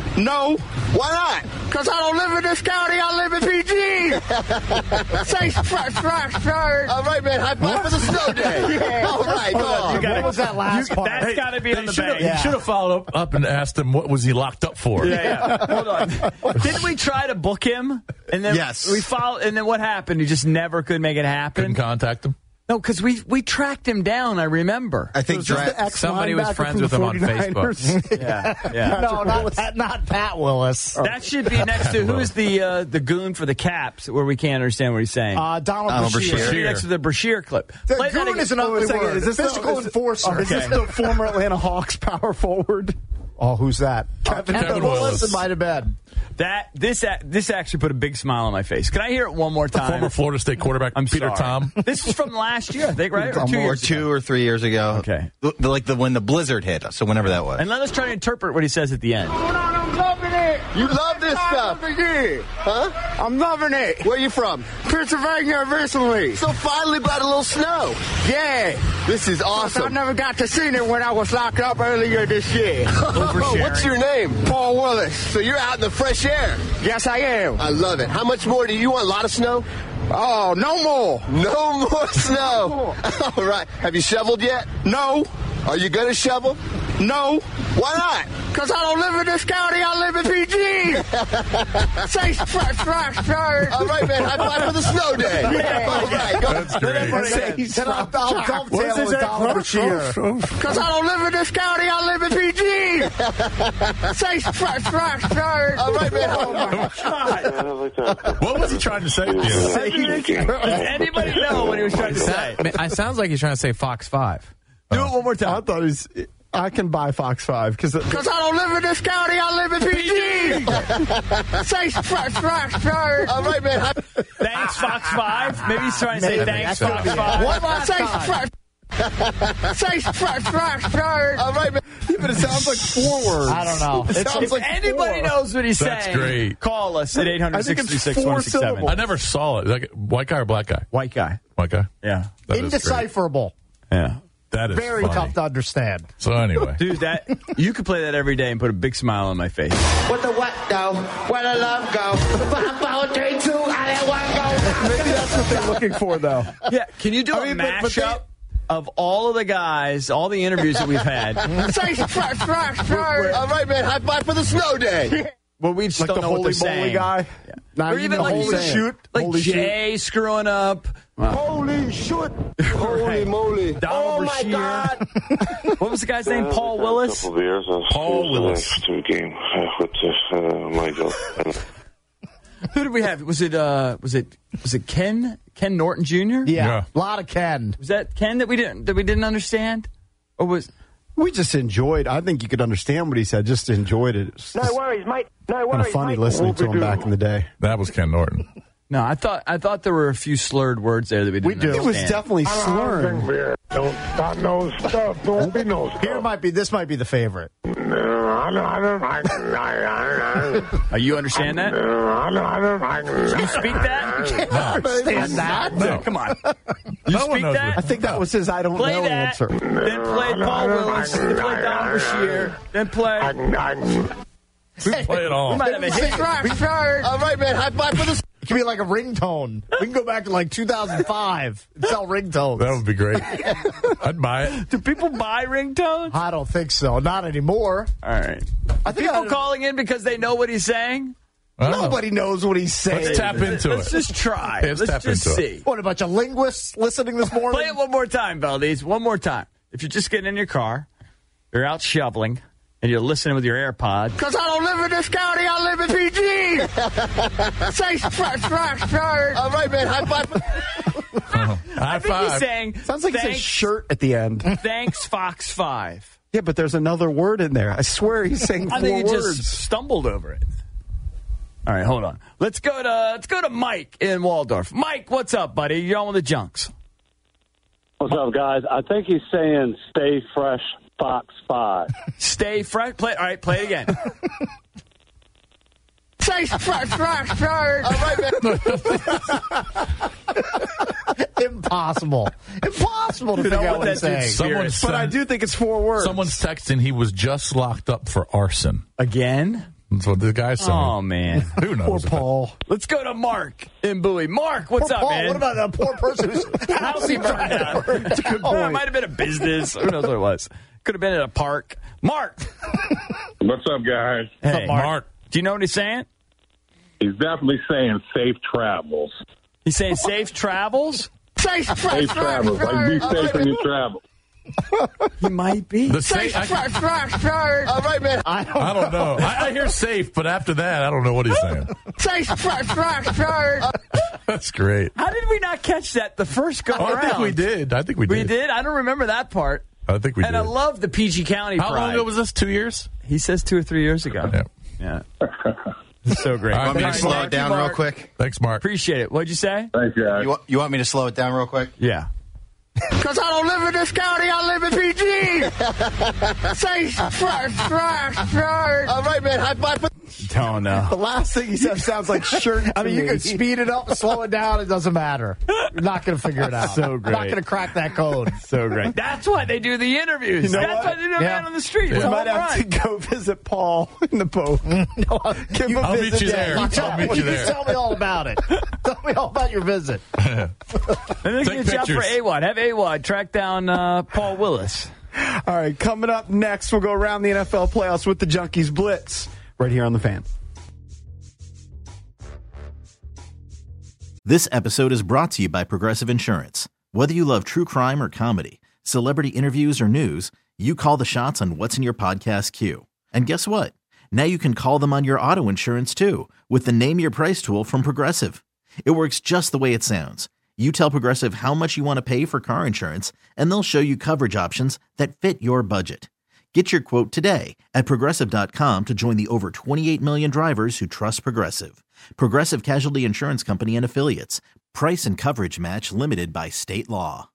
[SPEAKER 8] No.
[SPEAKER 9] Why not?
[SPEAKER 8] Because I don't live in this county. I live in P G. Say fresh, fresh, fresh.
[SPEAKER 9] All right, man. High five for the snow day.
[SPEAKER 8] Yeah.
[SPEAKER 9] All right, go on.
[SPEAKER 6] You gotta, what was that last
[SPEAKER 5] You-
[SPEAKER 6] part?
[SPEAKER 5] that's got to be on the bank.
[SPEAKER 4] You should have followed up, up and asked him what was he locked up for.
[SPEAKER 5] Yeah, yeah. Hold on. Didn't we try to book him? And then
[SPEAKER 7] Yes.
[SPEAKER 5] we followed. And then what happened? He just never could make it happen.
[SPEAKER 4] Couldn't contact him.
[SPEAKER 5] No, because we we tracked him down. I remember.
[SPEAKER 7] I think Dra-
[SPEAKER 10] Somebody was friends with him on Facebook.
[SPEAKER 5] Yeah, yeah.
[SPEAKER 6] No, not, Pat- not Pat Willis.
[SPEAKER 5] That should be next to who's the uh, the goon for the Caps, where we can't understand what he's saying.
[SPEAKER 6] Uh, Donald,
[SPEAKER 7] Donald
[SPEAKER 6] Brashear.
[SPEAKER 7] Brashear.
[SPEAKER 5] Should be next to the Brashear clip.
[SPEAKER 6] The
[SPEAKER 5] Play that
[SPEAKER 6] goon
[SPEAKER 5] again.
[SPEAKER 6] is an
[SPEAKER 2] Oh,
[SPEAKER 6] ugly
[SPEAKER 2] a second.
[SPEAKER 6] word.
[SPEAKER 2] Is this the-
[SPEAKER 6] Physical
[SPEAKER 2] is-
[SPEAKER 6] enforcer.
[SPEAKER 2] Is this the former Atlanta Hawks power forward?
[SPEAKER 6] Oh, who's that?
[SPEAKER 2] Kevin
[SPEAKER 4] Kevin
[SPEAKER 6] Willis.
[SPEAKER 4] Willis.
[SPEAKER 6] It might have been.
[SPEAKER 5] That this a- this actually put a big smile on my face. Can I hear it one more time?
[SPEAKER 4] Former Florida State quarterback
[SPEAKER 5] I'm
[SPEAKER 4] Peter
[SPEAKER 5] sorry.
[SPEAKER 4] Tom.
[SPEAKER 5] This is from last year, I think, right? Or
[SPEAKER 7] or
[SPEAKER 5] two
[SPEAKER 7] more,
[SPEAKER 5] years
[SPEAKER 7] two
[SPEAKER 5] ago.
[SPEAKER 7] or three years ago.
[SPEAKER 5] Okay.
[SPEAKER 7] The, the- like the when the blizzard hit. So whenever that was.
[SPEAKER 5] And let us try to interpret what he says at the end.
[SPEAKER 8] I'm loving it.
[SPEAKER 9] You love this stuff.
[SPEAKER 8] Time of the year.
[SPEAKER 9] Huh?
[SPEAKER 8] I'm loving it.
[SPEAKER 9] Where you from?
[SPEAKER 8] Pennsylvania recently.
[SPEAKER 9] So finally about a little snow.
[SPEAKER 8] Yeah.
[SPEAKER 9] This is
[SPEAKER 8] I
[SPEAKER 9] awesome.
[SPEAKER 8] never got to see it when I was locked up earlier this year.
[SPEAKER 9] Oh, what's your name?
[SPEAKER 8] Paul Willis.
[SPEAKER 9] So you're out in the fresh air.
[SPEAKER 8] Yes, I am.
[SPEAKER 9] I love it. How much more do you want? A lot of snow?
[SPEAKER 8] Oh, no more.
[SPEAKER 9] No more snow. All right. Have you shoveled yet?
[SPEAKER 8] No.
[SPEAKER 9] Are you going to shovel?
[SPEAKER 8] No.
[SPEAKER 9] Why not?
[SPEAKER 8] Because I don't live in this county. I live in P G. Say fresh, fresh, fresh.
[SPEAKER 9] All right, man. High five for the snow day. All right. Go.
[SPEAKER 4] That's great.
[SPEAKER 6] Then I'll, I'll dovetail with Donald Brashear.
[SPEAKER 8] Because I don't live in this county. I live in P G. Say fresh, fresh, fresh.
[SPEAKER 9] All right, man.
[SPEAKER 4] What was he trying to say to you?
[SPEAKER 5] Does anybody know what he was trying to say?
[SPEAKER 10] It sounds like he's trying to say Fox five.
[SPEAKER 5] Do it one more
[SPEAKER 2] I
[SPEAKER 5] time.
[SPEAKER 2] thought he's. I can buy Fox Five because
[SPEAKER 8] Because I don't live in this county. I live in P G. Say fresh, fresh, fresh.
[SPEAKER 9] All right, man. High-
[SPEAKER 5] Thanks, Fox Five. Maybe he's trying to say
[SPEAKER 6] Maybe.
[SPEAKER 5] thanks,
[SPEAKER 6] That
[SPEAKER 5] Fox
[SPEAKER 6] could be it.
[SPEAKER 5] Five.
[SPEAKER 6] One last
[SPEAKER 8] Say
[SPEAKER 6] time.
[SPEAKER 8] fresh. Say fresh, fresh, fresh.
[SPEAKER 9] All right, man.
[SPEAKER 2] but it sounds like four words.
[SPEAKER 6] I don't know.
[SPEAKER 2] It
[SPEAKER 6] It's-
[SPEAKER 2] sounds
[SPEAKER 5] If
[SPEAKER 2] like
[SPEAKER 5] anybody
[SPEAKER 2] four.
[SPEAKER 5] knows what he's
[SPEAKER 4] That's
[SPEAKER 5] saying,
[SPEAKER 4] great.
[SPEAKER 5] call us at eight
[SPEAKER 2] I
[SPEAKER 5] hundred
[SPEAKER 2] think it's
[SPEAKER 5] sixty-six
[SPEAKER 2] four
[SPEAKER 5] one sixty-seven.
[SPEAKER 2] syllables.
[SPEAKER 4] I never saw it. Like white guy or black guy?
[SPEAKER 5] White guy.
[SPEAKER 4] White guy.
[SPEAKER 5] Yeah.
[SPEAKER 4] That is great.
[SPEAKER 6] Indecipherable.
[SPEAKER 5] Yeah.
[SPEAKER 4] That is
[SPEAKER 6] Very
[SPEAKER 4] funny.
[SPEAKER 6] tough to understand.
[SPEAKER 4] So anyway,
[SPEAKER 5] Dude, that you could play that every day and put a big smile on my face.
[SPEAKER 8] What the what go? Where the love go? Five, four, three, two, I let one go.
[SPEAKER 2] Maybe that's what they're looking for, though.
[SPEAKER 5] Yeah. Can you do
[SPEAKER 2] I
[SPEAKER 5] a
[SPEAKER 2] mean, but- but
[SPEAKER 5] mashup of all of the guys, all the interviews that we've had?
[SPEAKER 8] Say fresh, fresh, fresh.
[SPEAKER 9] All right, man. High five for the snow day.
[SPEAKER 5] Well, we just
[SPEAKER 2] Like
[SPEAKER 5] don't
[SPEAKER 2] the
[SPEAKER 5] know what
[SPEAKER 2] holy
[SPEAKER 5] they're
[SPEAKER 2] moly
[SPEAKER 5] saying.
[SPEAKER 2] guy. Not
[SPEAKER 5] Or even like
[SPEAKER 2] holy
[SPEAKER 5] saying.
[SPEAKER 2] shoot.
[SPEAKER 5] Like
[SPEAKER 2] Holy shoot.
[SPEAKER 5] Jay screwing up.
[SPEAKER 9] Holy shit. Holy
[SPEAKER 5] Right.
[SPEAKER 9] moly.
[SPEAKER 5] Donald
[SPEAKER 9] Oh, my
[SPEAKER 5] Brashear.
[SPEAKER 9] God.
[SPEAKER 5] What was the guy's name? Paul Willis?
[SPEAKER 11] Couple of years, I
[SPEAKER 4] Paul Willis.
[SPEAKER 11] to a game uh, with uh, my girlfriend.
[SPEAKER 5] Who did we have? Was it uh was it was it Ken Ken Norton Junior?
[SPEAKER 6] Yeah.
[SPEAKER 4] Yeah.
[SPEAKER 6] A lot of Ken.
[SPEAKER 5] Was that Ken that we didn't that we didn't understand? Or was
[SPEAKER 2] We just enjoyed. I think you could understand what he said. Just enjoyed it. It's
[SPEAKER 8] No
[SPEAKER 2] just
[SPEAKER 8] worries, mate. No
[SPEAKER 2] kind
[SPEAKER 8] worries,
[SPEAKER 2] of funny
[SPEAKER 8] mate.
[SPEAKER 2] listening to him
[SPEAKER 8] Whoop-de-doo.
[SPEAKER 2] back in the day.
[SPEAKER 4] that was Ken Norton.
[SPEAKER 5] No, I thought I thought there were a few slurred words there that we didn't
[SPEAKER 6] We do.
[SPEAKER 5] understand.
[SPEAKER 2] He was definitely slurring.
[SPEAKER 11] Don't start no stuff. Don't be no
[SPEAKER 6] Here might be. This might be the favorite.
[SPEAKER 5] Oh, you understand that? You speak that?
[SPEAKER 6] Understand that?
[SPEAKER 5] No. Come on. You
[SPEAKER 4] No one
[SPEAKER 5] speak
[SPEAKER 4] knows
[SPEAKER 5] that?
[SPEAKER 2] I think that was his I don't
[SPEAKER 5] Play
[SPEAKER 2] know
[SPEAKER 5] that.
[SPEAKER 2] answer.
[SPEAKER 5] Then play Paul Willis. Then play Donald Brashear. Then play.
[SPEAKER 4] We play it all.
[SPEAKER 5] We might have a hit.
[SPEAKER 8] Fresh, fresh.
[SPEAKER 9] All right, man. High five for the
[SPEAKER 6] It could be like a ringtone. We can go back to like two thousand five and sell ringtones.
[SPEAKER 4] That would be great. I'd buy it.
[SPEAKER 5] Do people buy ringtones?
[SPEAKER 6] I don't think so. Not anymore.
[SPEAKER 5] All right.
[SPEAKER 6] I think
[SPEAKER 5] People
[SPEAKER 6] I-
[SPEAKER 5] calling in because they know what he's saying?
[SPEAKER 4] I don't know.
[SPEAKER 2] Nobody knows what he's saying.
[SPEAKER 4] Let's tap into
[SPEAKER 5] Let's
[SPEAKER 4] it.
[SPEAKER 5] just try.
[SPEAKER 4] Let's
[SPEAKER 5] Let's
[SPEAKER 4] tap
[SPEAKER 5] just
[SPEAKER 4] into it.
[SPEAKER 5] see.
[SPEAKER 6] What, a bunch of linguists listening this morning?
[SPEAKER 5] Play it one more time, Valdez. One more time. If you're just getting in your car, you're out shoveling, and you're listening with your AirPods.
[SPEAKER 8] Because I don't live in this county. I live in P G. Say fresh, fresh, fresh.
[SPEAKER 9] All right, man. High five. For-
[SPEAKER 4] High
[SPEAKER 5] I think he's
[SPEAKER 4] five.
[SPEAKER 5] saying,
[SPEAKER 2] Sounds like it's a
[SPEAKER 5] thanks,
[SPEAKER 2] shirt at the end.
[SPEAKER 5] thanks, Fox five.
[SPEAKER 2] Yeah, but there's another word in there. I swear he's saying
[SPEAKER 5] I
[SPEAKER 2] four
[SPEAKER 5] think he
[SPEAKER 2] words.
[SPEAKER 5] just stumbled over it. All right, hold on. Let's go to let's go to Mike in Waldorf. Mike, what's up, buddy? You're on with the Junks.
[SPEAKER 12] What's up, guys? I think he's saying stay fresh, Fox five.
[SPEAKER 5] Stay fresh. Play. All right, play it again.
[SPEAKER 8] Say fresh, fresh, fresh.
[SPEAKER 9] All right, man.
[SPEAKER 6] Impossible. Impossible to
[SPEAKER 5] You know
[SPEAKER 6] figure out
[SPEAKER 5] what
[SPEAKER 6] what he's
[SPEAKER 5] that dude's
[SPEAKER 6] saying.
[SPEAKER 4] Someone
[SPEAKER 5] Spirit.
[SPEAKER 2] But I
[SPEAKER 4] sent-
[SPEAKER 2] do think it's four words.
[SPEAKER 4] Someone's texting he was just locked up for arson.
[SPEAKER 5] Again?
[SPEAKER 4] That's what the guy's saying.
[SPEAKER 5] Oh, man.
[SPEAKER 4] Who knows?
[SPEAKER 2] Poor Paul.
[SPEAKER 5] Let's go to Mark in Bowie. Mark, what's
[SPEAKER 6] Poor
[SPEAKER 5] up,
[SPEAKER 6] Paul,
[SPEAKER 5] man?
[SPEAKER 6] what about that poor person who's
[SPEAKER 5] How's he burned down?
[SPEAKER 2] That's a good
[SPEAKER 5] Oh, it
[SPEAKER 2] point.
[SPEAKER 5] might have been a business. Who knows what it was? Could have been at a park. Mark.
[SPEAKER 11] What's up, guys?
[SPEAKER 5] Hey,
[SPEAKER 4] Mark.
[SPEAKER 5] Do you know what he's saying?
[SPEAKER 11] He's definitely saying safe travels.
[SPEAKER 5] He's saying safe travels?
[SPEAKER 8] Safe,
[SPEAKER 11] Safe travels. Like, be safe when you travel.
[SPEAKER 5] He might be.
[SPEAKER 4] The safe, I,
[SPEAKER 9] All right, man.
[SPEAKER 2] I don't,
[SPEAKER 4] I don't know. I, I hear safe, but after that, I don't know what he's saying. That's great.
[SPEAKER 5] How did we not catch that the first go
[SPEAKER 4] Oh,
[SPEAKER 5] around?
[SPEAKER 4] I think we did. I think we did.
[SPEAKER 5] We did? I don't remember that part.
[SPEAKER 4] I think we
[SPEAKER 5] and
[SPEAKER 4] did.
[SPEAKER 5] I love the P G County
[SPEAKER 4] How
[SPEAKER 5] pride.
[SPEAKER 4] long ago was this? Two years?
[SPEAKER 5] He says two or three years ago.
[SPEAKER 4] Yeah.
[SPEAKER 5] Yeah. So great.
[SPEAKER 4] All right,
[SPEAKER 7] Want me to
[SPEAKER 4] thanks,
[SPEAKER 7] slow
[SPEAKER 4] Mark.
[SPEAKER 7] it down real quick?
[SPEAKER 4] Thanks, Mark.
[SPEAKER 5] Appreciate it. What'd you say?
[SPEAKER 11] Thanks, guys.
[SPEAKER 7] You, wa- you want me to slow it down real quick?
[SPEAKER 5] Yeah.
[SPEAKER 8] Because I don't live in this county, I live in P G. Safe, fresh, fresh, fresh.
[SPEAKER 9] All right, man. High five.
[SPEAKER 5] Don't know.
[SPEAKER 2] The last thing he said sounds like shirt.
[SPEAKER 6] I mean, you can speed it up, slow it down. It doesn't matter. You're not going to figure it out.
[SPEAKER 5] So great.
[SPEAKER 6] Not going to crack that code.
[SPEAKER 5] So great. That's why they do the interviews.
[SPEAKER 2] You know
[SPEAKER 5] That's
[SPEAKER 2] what?
[SPEAKER 5] why they do a
[SPEAKER 6] Yeah.
[SPEAKER 5] man on the street.
[SPEAKER 2] We
[SPEAKER 5] It's a
[SPEAKER 2] might
[SPEAKER 5] home
[SPEAKER 2] have
[SPEAKER 5] run.
[SPEAKER 2] to go visit Paul in the boat. Give him a
[SPEAKER 4] I'll meet
[SPEAKER 2] visit
[SPEAKER 4] you there.
[SPEAKER 2] there.
[SPEAKER 4] I'll meet you there.
[SPEAKER 6] Tell me all about it. Tell me all about your visit.
[SPEAKER 5] And then
[SPEAKER 4] Take
[SPEAKER 5] get a job for
[SPEAKER 4] pictures.
[SPEAKER 5] A W O D. Have A W O D track down uh, Paul Willis.
[SPEAKER 2] All right, coming up next, we'll go around the N F L playoffs with the Junkies Blitz right here on the Fan.
[SPEAKER 13] This episode is brought to you by Progressive Insurance. Whether you love true crime or comedy, celebrity interviews or news, you call the shots on what's in your podcast queue. And guess what? Now you can call them on your auto insurance too with the Name Your Price tool from Progressive. It works just the way it sounds. You tell Progressive how much you want to pay for car insurance, and they'll show you coverage options that fit your budget. Get your quote today at Progressive dot com to join the over twenty-eight million drivers who trust Progressive. Progressive Casualty Insurance Company and Affiliates. Price and coverage match limited by state law.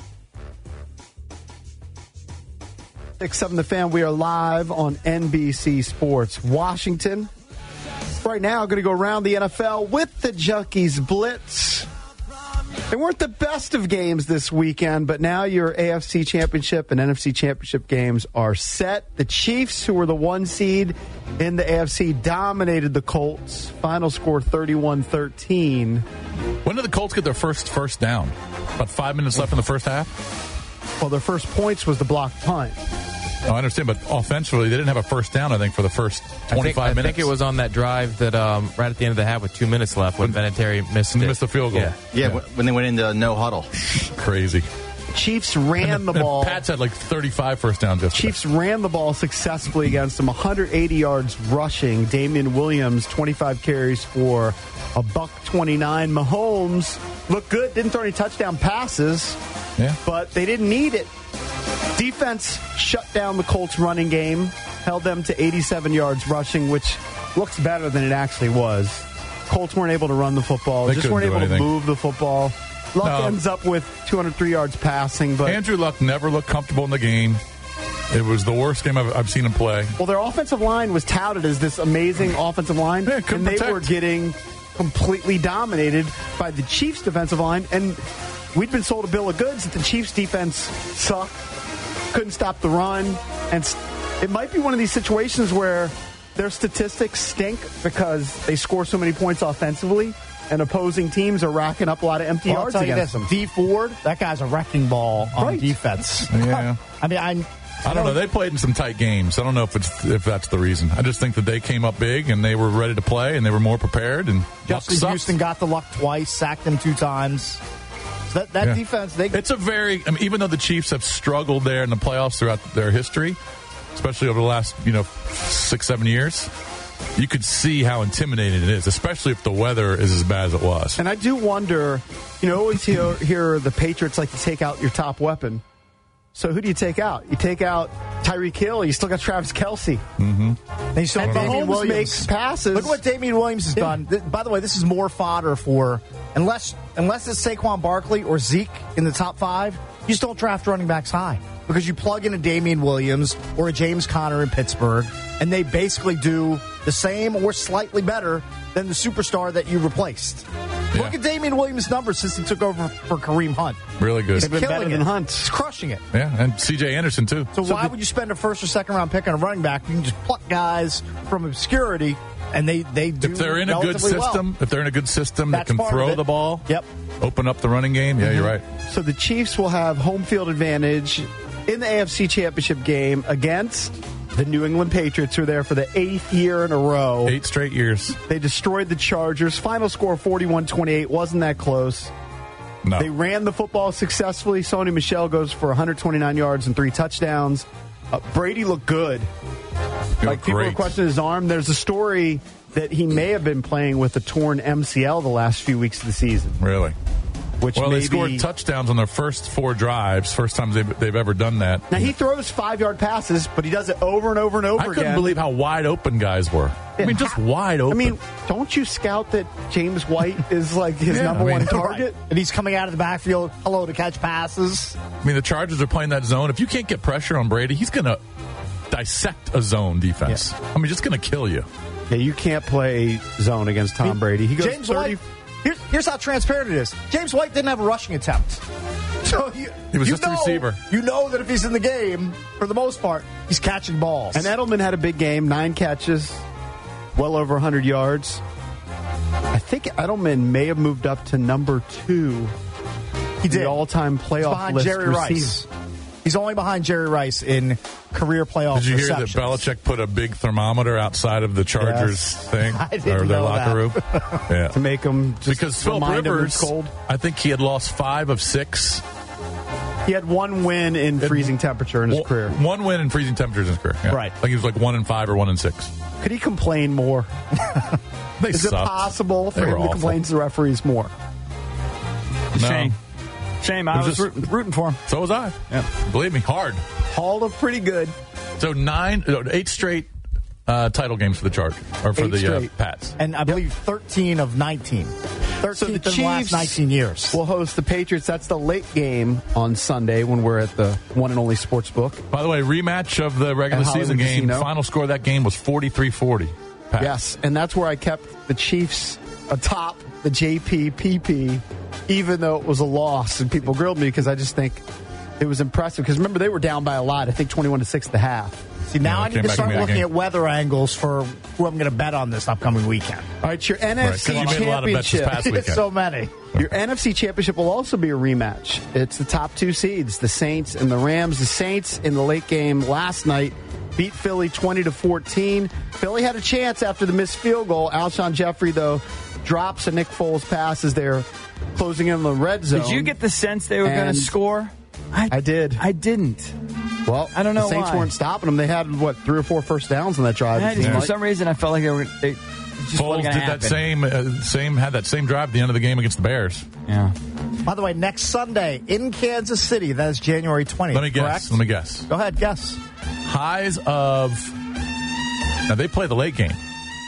[SPEAKER 2] six seven The Fan, we are live on N B C Sports Washington. Right now, going to go around the N F L with the Junkies Blitz. They weren't the best of games this weekend, but now your A F C Championship and N F C Championship games are set. The Chiefs, who were the one seed in the A F C, dominated the Colts. Final score thirty-one thirteen.
[SPEAKER 4] When did the Colts get their first first down? About five minutes left in the first half?
[SPEAKER 2] Well, their first points was the blocked punt.
[SPEAKER 4] Oh, I understand, but offensively, they didn't have a first down, I think, for the first twenty-five
[SPEAKER 10] I think, I
[SPEAKER 4] minutes.
[SPEAKER 10] think it was on that drive that um, right at the end of the half with two minutes left when Vinatieri missed it.
[SPEAKER 4] Missed the field goal.
[SPEAKER 10] Yeah.
[SPEAKER 7] Yeah, yeah. when they went into no huddle.
[SPEAKER 4] Crazy.
[SPEAKER 2] Chiefs ran the
[SPEAKER 4] And
[SPEAKER 2] ball.
[SPEAKER 4] Pats had like thirty-five first downs yesterday.
[SPEAKER 2] Chiefs ran the ball successfully against them, one hundred eighty yards rushing. Damian Williams, twenty-five carries for a buck twenty-nine. Mahomes looked good, didn't throw any touchdown passes,
[SPEAKER 4] Yeah.
[SPEAKER 2] but they didn't need it. Defense shut down the Colts running game, held them to eighty-seven yards rushing, which looks better than it actually was. Colts weren't able to run the football,
[SPEAKER 4] They
[SPEAKER 2] just weren't
[SPEAKER 4] couldn't
[SPEAKER 2] able
[SPEAKER 4] do
[SPEAKER 2] to
[SPEAKER 4] anything.
[SPEAKER 2] move the football. Luck
[SPEAKER 4] No.
[SPEAKER 2] ends up with two hundred three yards passing, but
[SPEAKER 4] Andrew Luck never looked comfortable in the game. It was the worst game I've, I've seen him play.
[SPEAKER 2] well, their offensive line was touted as this amazing offensive line,
[SPEAKER 4] Yeah,
[SPEAKER 2] and
[SPEAKER 4] couldn't
[SPEAKER 2] they
[SPEAKER 4] protect.
[SPEAKER 2] were getting completely dominated by the Chiefs' defensive line. And we'd been sold a bill of goods that the Chiefs' defense sucked, couldn't stop the run, and s- it might be one of these situations where their statistics stink because they score so many points offensively, and opposing teams are racking up a lot of empty
[SPEAKER 6] Well, I'll
[SPEAKER 2] yards
[SPEAKER 6] tell you
[SPEAKER 2] against
[SPEAKER 6] this:
[SPEAKER 2] them.
[SPEAKER 6] D Ford, that guy's a wrecking ball on
[SPEAKER 2] Right.
[SPEAKER 6] defense.
[SPEAKER 4] Yeah.
[SPEAKER 6] I mean, I.
[SPEAKER 4] I don't know. They played in some tight games. I don't know if it's if that's the reason. I just think that they came up big and they were ready to play and they were more prepared. And
[SPEAKER 6] Justin
[SPEAKER 4] luck sucked.
[SPEAKER 6] Houston got the luck twice, sacked him two times. So that that
[SPEAKER 4] Yeah.
[SPEAKER 6] defense, they
[SPEAKER 4] It's a very, I mean, even though the Chiefs have struggled there in the playoffs throughout their history, especially over the last, you know, six, seven years, you could see how intimidating it is, especially if the weather is as bad as it was.
[SPEAKER 2] And I do wonder, you know, always hear, hear the Patriots like to take out your top weapon. So who do you take out? You take out Tyreek Hill. You still got Travis Kelce.
[SPEAKER 4] Mm-hmm.
[SPEAKER 6] They still
[SPEAKER 2] And
[SPEAKER 6] have Damian
[SPEAKER 2] Mahomes
[SPEAKER 6] Williams.
[SPEAKER 2] makes passes.
[SPEAKER 6] Look at what Damian Williams has
[SPEAKER 2] Yeah.
[SPEAKER 6] done. Th- By the way, this is more fodder for unless unless it's Saquon Barkley or Zeke in the top five. You just don't draft running backs high because you plug in a Damian Williams or a James Conner in Pittsburgh, and they basically do the same or slightly better than the superstar that you replaced.
[SPEAKER 4] Yeah.
[SPEAKER 6] Look at Damian Williams' numbers since he took over for Kareem Hunt.
[SPEAKER 4] Really good.
[SPEAKER 6] He's
[SPEAKER 2] They've been
[SPEAKER 6] killing
[SPEAKER 2] better
[SPEAKER 6] it.
[SPEAKER 2] than Hunt.
[SPEAKER 6] He's crushing it.
[SPEAKER 4] Yeah, and C J Anderson, too.
[SPEAKER 6] So, why would you spend a first or second round pick on a running back? You can just pluck guys from obscurity, and they, they do
[SPEAKER 4] If they're in a good
[SPEAKER 6] relatively
[SPEAKER 4] system,
[SPEAKER 6] well.
[SPEAKER 4] if they're in a good system
[SPEAKER 6] That's
[SPEAKER 4] that can
[SPEAKER 6] part of
[SPEAKER 4] throw
[SPEAKER 6] it.
[SPEAKER 4] the ball,
[SPEAKER 6] Yep.
[SPEAKER 4] open up the running game, yeah,
[SPEAKER 6] Mm-hmm.
[SPEAKER 4] you're right.
[SPEAKER 2] So the Chiefs will have home field advantage in the A F C Championship game against the New England Patriots, who are there for the eighth year in a row.
[SPEAKER 4] Eight straight years.
[SPEAKER 2] They destroyed the Chargers. Final score forty-one twenty-eight. Wasn't that close.
[SPEAKER 4] No.
[SPEAKER 2] They ran the football successfully. Sony Michel goes for one hundred twenty-nine yards and three touchdowns. Uh, Brady looked good.
[SPEAKER 4] He
[SPEAKER 2] Like
[SPEAKER 4] looked
[SPEAKER 2] people
[SPEAKER 4] great.
[SPEAKER 2] were questioning his arm. There's a story that he may have been playing with a torn M C L the last few weeks of the season.
[SPEAKER 4] Really?
[SPEAKER 2] Which
[SPEAKER 4] well,
[SPEAKER 2] maybe,
[SPEAKER 4] they scored touchdowns on their first four drives. First time they've, they've ever done that.
[SPEAKER 2] Now, he throws five-yard passes, but he does it over and over and over
[SPEAKER 4] I couldn't
[SPEAKER 2] again.
[SPEAKER 4] believe how wide open guys were. I mean, just wide open.
[SPEAKER 2] I mean, don't you scout that James White is like his
[SPEAKER 4] Yeah,
[SPEAKER 2] number
[SPEAKER 4] I mean,
[SPEAKER 2] one target?
[SPEAKER 6] Right. And he's coming out of the backfield, hello, to catch passes.
[SPEAKER 4] I mean, the Chargers are playing that zone. If you can't get pressure on Brady, he's going to dissect a zone defense.
[SPEAKER 6] Yeah.
[SPEAKER 4] I mean, just going to kill you.
[SPEAKER 2] Yeah, you can't play zone against Tom
[SPEAKER 6] I mean,
[SPEAKER 2] Brady. He goes
[SPEAKER 6] James
[SPEAKER 2] thirty.
[SPEAKER 6] White. Here's, here's how transparent it is. James White didn't have a rushing attempt. So you,
[SPEAKER 4] He was
[SPEAKER 6] you
[SPEAKER 4] just a
[SPEAKER 6] know,
[SPEAKER 4] receiver.
[SPEAKER 6] You know that if he's in the game, for the most part, he's catching balls.
[SPEAKER 2] And Edelman had a big game, nine catches, well over one hundred yards. I think Edelman may have moved up to number two.
[SPEAKER 6] he did.
[SPEAKER 2] The all-time
[SPEAKER 6] He's
[SPEAKER 2] playoff
[SPEAKER 6] behind
[SPEAKER 2] list
[SPEAKER 6] Jerry
[SPEAKER 2] receiver.
[SPEAKER 6] Rice. He's only behind Jerry Rice in career playoff
[SPEAKER 4] Did you hear that
[SPEAKER 6] receptions.
[SPEAKER 4] Belichick put a big thermometer outside of the Chargers
[SPEAKER 2] Yes.
[SPEAKER 4] thing
[SPEAKER 6] I didn't
[SPEAKER 4] or their
[SPEAKER 6] know
[SPEAKER 4] locker
[SPEAKER 6] that.
[SPEAKER 4] room? Yeah.
[SPEAKER 2] To make him just
[SPEAKER 4] Because Philip
[SPEAKER 2] remind him
[SPEAKER 4] Rivers,
[SPEAKER 2] it's cold.
[SPEAKER 4] I think he had lost five of six.
[SPEAKER 2] He had one win in freezing temperature in his
[SPEAKER 4] One-
[SPEAKER 2] career.
[SPEAKER 4] One win in freezing temperatures in his career. Yeah.
[SPEAKER 6] Right.
[SPEAKER 4] I think he was like one in five or one in six.
[SPEAKER 2] Could he complain more?
[SPEAKER 4] They
[SPEAKER 2] Is it
[SPEAKER 4] sucked.
[SPEAKER 2] possible for
[SPEAKER 4] They
[SPEAKER 2] him
[SPEAKER 4] were
[SPEAKER 2] to
[SPEAKER 4] awful.
[SPEAKER 2] complain to the referees more?
[SPEAKER 4] No.
[SPEAKER 5] Shame. Shame. I
[SPEAKER 4] It was
[SPEAKER 5] was,
[SPEAKER 4] just-
[SPEAKER 5] rooting, rooting for him.
[SPEAKER 4] So was I.
[SPEAKER 5] Yeah.
[SPEAKER 4] Believe me, hard.
[SPEAKER 2] Hall looked pretty good.
[SPEAKER 4] So nine, no, eight straight uh, title games for the Chargers or for
[SPEAKER 2] Eight
[SPEAKER 4] the uh,
[SPEAKER 2] straight.
[SPEAKER 4] Pats.
[SPEAKER 6] And I believe thirteen of nineteen. thirteenth
[SPEAKER 2] So the
[SPEAKER 6] in the last
[SPEAKER 2] Chiefs
[SPEAKER 6] nineteen years.
[SPEAKER 2] will host the Patriots. That's the late game on Sunday when we're at the one and only sports book.
[SPEAKER 4] By the way, rematch of the regular
[SPEAKER 2] At Hollywood
[SPEAKER 4] season game.
[SPEAKER 2] Casino.
[SPEAKER 4] Final score of that game was forty-three forty. Pats.
[SPEAKER 2] Yes, and that's where I kept the Chiefs atop the J P P P, even though it was a loss. And people grilled me because I just think it was impressive. Because remember, they were down by a lot. I think twenty-one to six at the half.
[SPEAKER 6] See, now
[SPEAKER 4] Yeah,
[SPEAKER 6] I
[SPEAKER 4] came
[SPEAKER 6] need to
[SPEAKER 4] back
[SPEAKER 6] start
[SPEAKER 4] and made a
[SPEAKER 6] looking
[SPEAKER 4] game.
[SPEAKER 6] at weather angles for who I'm going to bet on this upcoming weekend.
[SPEAKER 2] All right, your N
[SPEAKER 4] Right,
[SPEAKER 2] F
[SPEAKER 4] 'cause
[SPEAKER 2] C
[SPEAKER 4] you made a lot of bets this
[SPEAKER 2] Championship.
[SPEAKER 4] past weekend.
[SPEAKER 6] so many.
[SPEAKER 2] Your N F C Championship will also be a rematch. It's the top two seeds, the Saints and the Rams. The Saints in the late game last night beat Philly twenty to fourteen. Philly had a chance after the missed field goal. Alshon Jeffrey, though, drops a Nick Foles pass as they're closing in on the red zone.
[SPEAKER 5] Did you get the sense they were going to
[SPEAKER 2] And
[SPEAKER 5] score?
[SPEAKER 2] I did.
[SPEAKER 5] I didn't.
[SPEAKER 2] Well,
[SPEAKER 5] I don't know
[SPEAKER 2] the Saints
[SPEAKER 5] why.
[SPEAKER 2] weren't stopping them. They had, what, three or four first downs on that drive.
[SPEAKER 5] I
[SPEAKER 2] it
[SPEAKER 5] just,
[SPEAKER 2] seemed
[SPEAKER 5] for
[SPEAKER 2] like.
[SPEAKER 5] some reason, I felt like they were. They, it just
[SPEAKER 4] Foles
[SPEAKER 5] wasn't
[SPEAKER 4] did
[SPEAKER 5] gonna
[SPEAKER 4] that
[SPEAKER 5] happen.
[SPEAKER 4] same, uh, same, had that same drive at the end of the game against the Bears.
[SPEAKER 5] Yeah.
[SPEAKER 6] By the way, next Sunday in Kansas City, that is January twentieth.
[SPEAKER 4] Let me guess.
[SPEAKER 6] Correct?
[SPEAKER 4] Let me guess.
[SPEAKER 6] Go ahead, guess.
[SPEAKER 4] Highs of. Now they play the late game.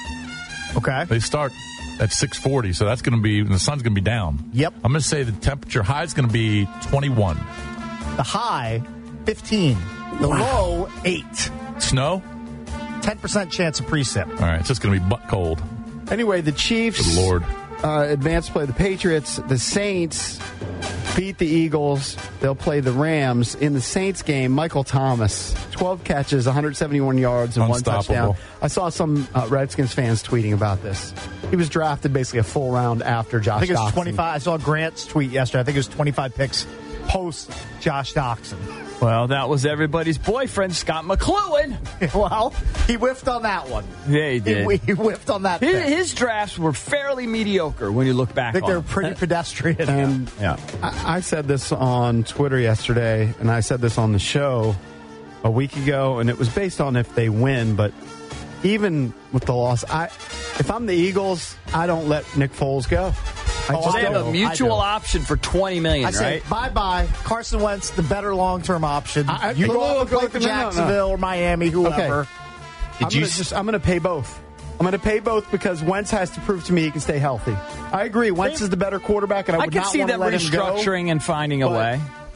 [SPEAKER 6] Okay.
[SPEAKER 4] They start at six forty, so that's going to be the sun's going to be down.
[SPEAKER 6] Yep.
[SPEAKER 4] I'm going to say the temperature high is going to be twenty-one.
[SPEAKER 6] The high, fifteen. The low, eight.
[SPEAKER 4] Snow.
[SPEAKER 6] ten percent chance of precip.
[SPEAKER 4] All right, it's just going to be butt cold.
[SPEAKER 2] Anyway, the Chiefs
[SPEAKER 4] Good Lord.
[SPEAKER 2] Uh, advance play the Patriots. The Saints beat the Eagles. They'll play the Rams. In the Saints game, Michael Thomas, twelve catches, one hundred seventy-one yards, and one
[SPEAKER 4] Unstoppable.
[SPEAKER 2] touchdown. I saw some uh, Redskins fans tweeting about this. He was drafted basically a full round after Josh
[SPEAKER 6] I think it was
[SPEAKER 2] Doxson.
[SPEAKER 6] twenty-five. I saw Grant's tweet yesterday. I think it was twenty-five picks post Josh Doxson.
[SPEAKER 5] Well, that was everybody's boyfriend, Scott McLuhan.
[SPEAKER 6] Well, he whiffed on that one.
[SPEAKER 5] Yeah, he did.
[SPEAKER 6] He, he whiffed on that.
[SPEAKER 5] His,
[SPEAKER 6] pick.
[SPEAKER 5] his drafts were fairly mediocre when you look back
[SPEAKER 6] I think
[SPEAKER 5] on
[SPEAKER 6] they're
[SPEAKER 5] them.
[SPEAKER 6] pretty pedestrian.
[SPEAKER 2] And
[SPEAKER 5] Yeah.
[SPEAKER 2] I, I said this on Twitter yesterday, and I said this on the show a week ago, and it was based on if they win. But even with the loss, I if I'm the Eagles, I don't let Nick Foles go. I
[SPEAKER 6] Oh,
[SPEAKER 2] just
[SPEAKER 5] They have
[SPEAKER 2] don't.
[SPEAKER 5] a mutual
[SPEAKER 6] I do.
[SPEAKER 5] option for twenty million
[SPEAKER 6] I
[SPEAKER 5] dollars,
[SPEAKER 6] say
[SPEAKER 5] right?
[SPEAKER 6] bye bye. Carson Wentz, the better long term option.
[SPEAKER 2] I- I-
[SPEAKER 6] you go
[SPEAKER 2] look,
[SPEAKER 6] off and play
[SPEAKER 2] look,
[SPEAKER 6] for
[SPEAKER 2] no, no, no.
[SPEAKER 6] Jacksonville or Miami, whoever.
[SPEAKER 2] Okay. I'm
[SPEAKER 7] you
[SPEAKER 2] gonna
[SPEAKER 7] s-
[SPEAKER 2] just I'm going to pay both. I'm going to pay both because Wentz has to prove to me he can stay healthy. I agree. Wentz is the better quarterback, and I
[SPEAKER 5] I
[SPEAKER 2] would
[SPEAKER 5] can
[SPEAKER 2] not
[SPEAKER 5] see
[SPEAKER 2] want to
[SPEAKER 5] them
[SPEAKER 2] let him go.
[SPEAKER 5] restructuring and finding a
[SPEAKER 2] But
[SPEAKER 5] way.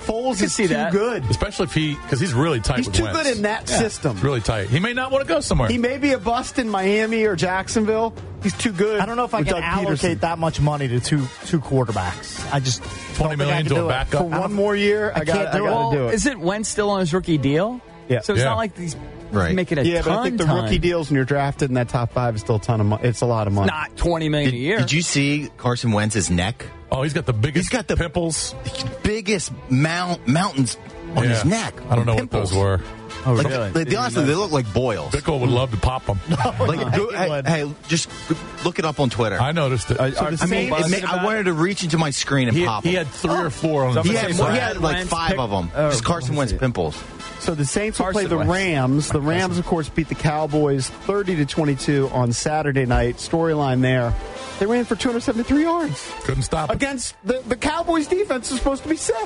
[SPEAKER 2] Foles
[SPEAKER 5] can
[SPEAKER 2] is
[SPEAKER 5] see
[SPEAKER 2] too
[SPEAKER 5] that.
[SPEAKER 2] good.
[SPEAKER 4] Especially if he, because he's really tight
[SPEAKER 2] He's
[SPEAKER 4] with
[SPEAKER 2] too
[SPEAKER 4] Wentz.
[SPEAKER 2] good in that
[SPEAKER 4] Yeah,
[SPEAKER 2] system.
[SPEAKER 4] it's really tight. He may not want to go somewhere.
[SPEAKER 2] He may be a bust in Miami or Jacksonville. He's too good.
[SPEAKER 6] I don't know if I
[SPEAKER 2] with
[SPEAKER 6] can
[SPEAKER 2] Doug
[SPEAKER 6] allocate
[SPEAKER 2] Peterson.
[SPEAKER 6] that much money to two two quarterbacks. I just
[SPEAKER 4] twenty million
[SPEAKER 6] I
[SPEAKER 4] to
[SPEAKER 6] can
[SPEAKER 4] a
[SPEAKER 6] do it.
[SPEAKER 4] backup
[SPEAKER 2] For one more year. I,
[SPEAKER 6] I
[SPEAKER 2] got
[SPEAKER 6] can't
[SPEAKER 2] I
[SPEAKER 6] do it.
[SPEAKER 2] got
[SPEAKER 5] Well,
[SPEAKER 2] to do it.
[SPEAKER 5] isn't Wentz still on his rookie deal?
[SPEAKER 2] Yeah.
[SPEAKER 5] So it's
[SPEAKER 4] Yeah.
[SPEAKER 5] not like he's
[SPEAKER 7] Right.
[SPEAKER 5] making a
[SPEAKER 2] Yeah,
[SPEAKER 5] ton.
[SPEAKER 2] but I think the
[SPEAKER 5] ton.
[SPEAKER 2] rookie deals when you're drafted in that top five is still a ton of money. It's a lot of money.
[SPEAKER 5] Not twenty million
[SPEAKER 7] Did,
[SPEAKER 5] a year.
[SPEAKER 7] did you see Carson Wentz's neck?
[SPEAKER 4] Oh, he's got the biggest
[SPEAKER 7] He's got the
[SPEAKER 4] pimples.
[SPEAKER 7] biggest mount, mountains on
[SPEAKER 4] Yeah.
[SPEAKER 7] his neck.
[SPEAKER 4] I don't know
[SPEAKER 7] Pimples.
[SPEAKER 4] what those were.
[SPEAKER 5] Oh,
[SPEAKER 7] Like,
[SPEAKER 5] really?
[SPEAKER 7] they, they honestly, they look like boils.
[SPEAKER 4] Bickle would love to pop them.
[SPEAKER 7] Like, go, hey, hey, just look it up on Twitter.
[SPEAKER 4] I noticed it.
[SPEAKER 5] Are-
[SPEAKER 2] So
[SPEAKER 5] are
[SPEAKER 2] the
[SPEAKER 7] I mean,
[SPEAKER 2] Saints-
[SPEAKER 7] it made, I wanted to reach into my screen and
[SPEAKER 4] he,
[SPEAKER 7] pop
[SPEAKER 4] he
[SPEAKER 7] them.
[SPEAKER 4] had three or four on
[SPEAKER 5] So
[SPEAKER 4] the
[SPEAKER 7] He
[SPEAKER 5] I'm
[SPEAKER 7] had,
[SPEAKER 5] gonna say
[SPEAKER 7] he had like
[SPEAKER 5] Wentz
[SPEAKER 7] five
[SPEAKER 5] pick-
[SPEAKER 7] of them.
[SPEAKER 5] oh,
[SPEAKER 7] Just Carson Wentz pimples.
[SPEAKER 2] So the Saints will play
[SPEAKER 5] Carson
[SPEAKER 2] the
[SPEAKER 5] Wentz.
[SPEAKER 2] Rams. The Rams, of course, beat the Cowboys thirty to twenty-two on Saturday night. Storyline there. They ran for two hundred seventy-three yards
[SPEAKER 4] Couldn't stop it.
[SPEAKER 2] against the, the Cowboys defense is supposed to be sick.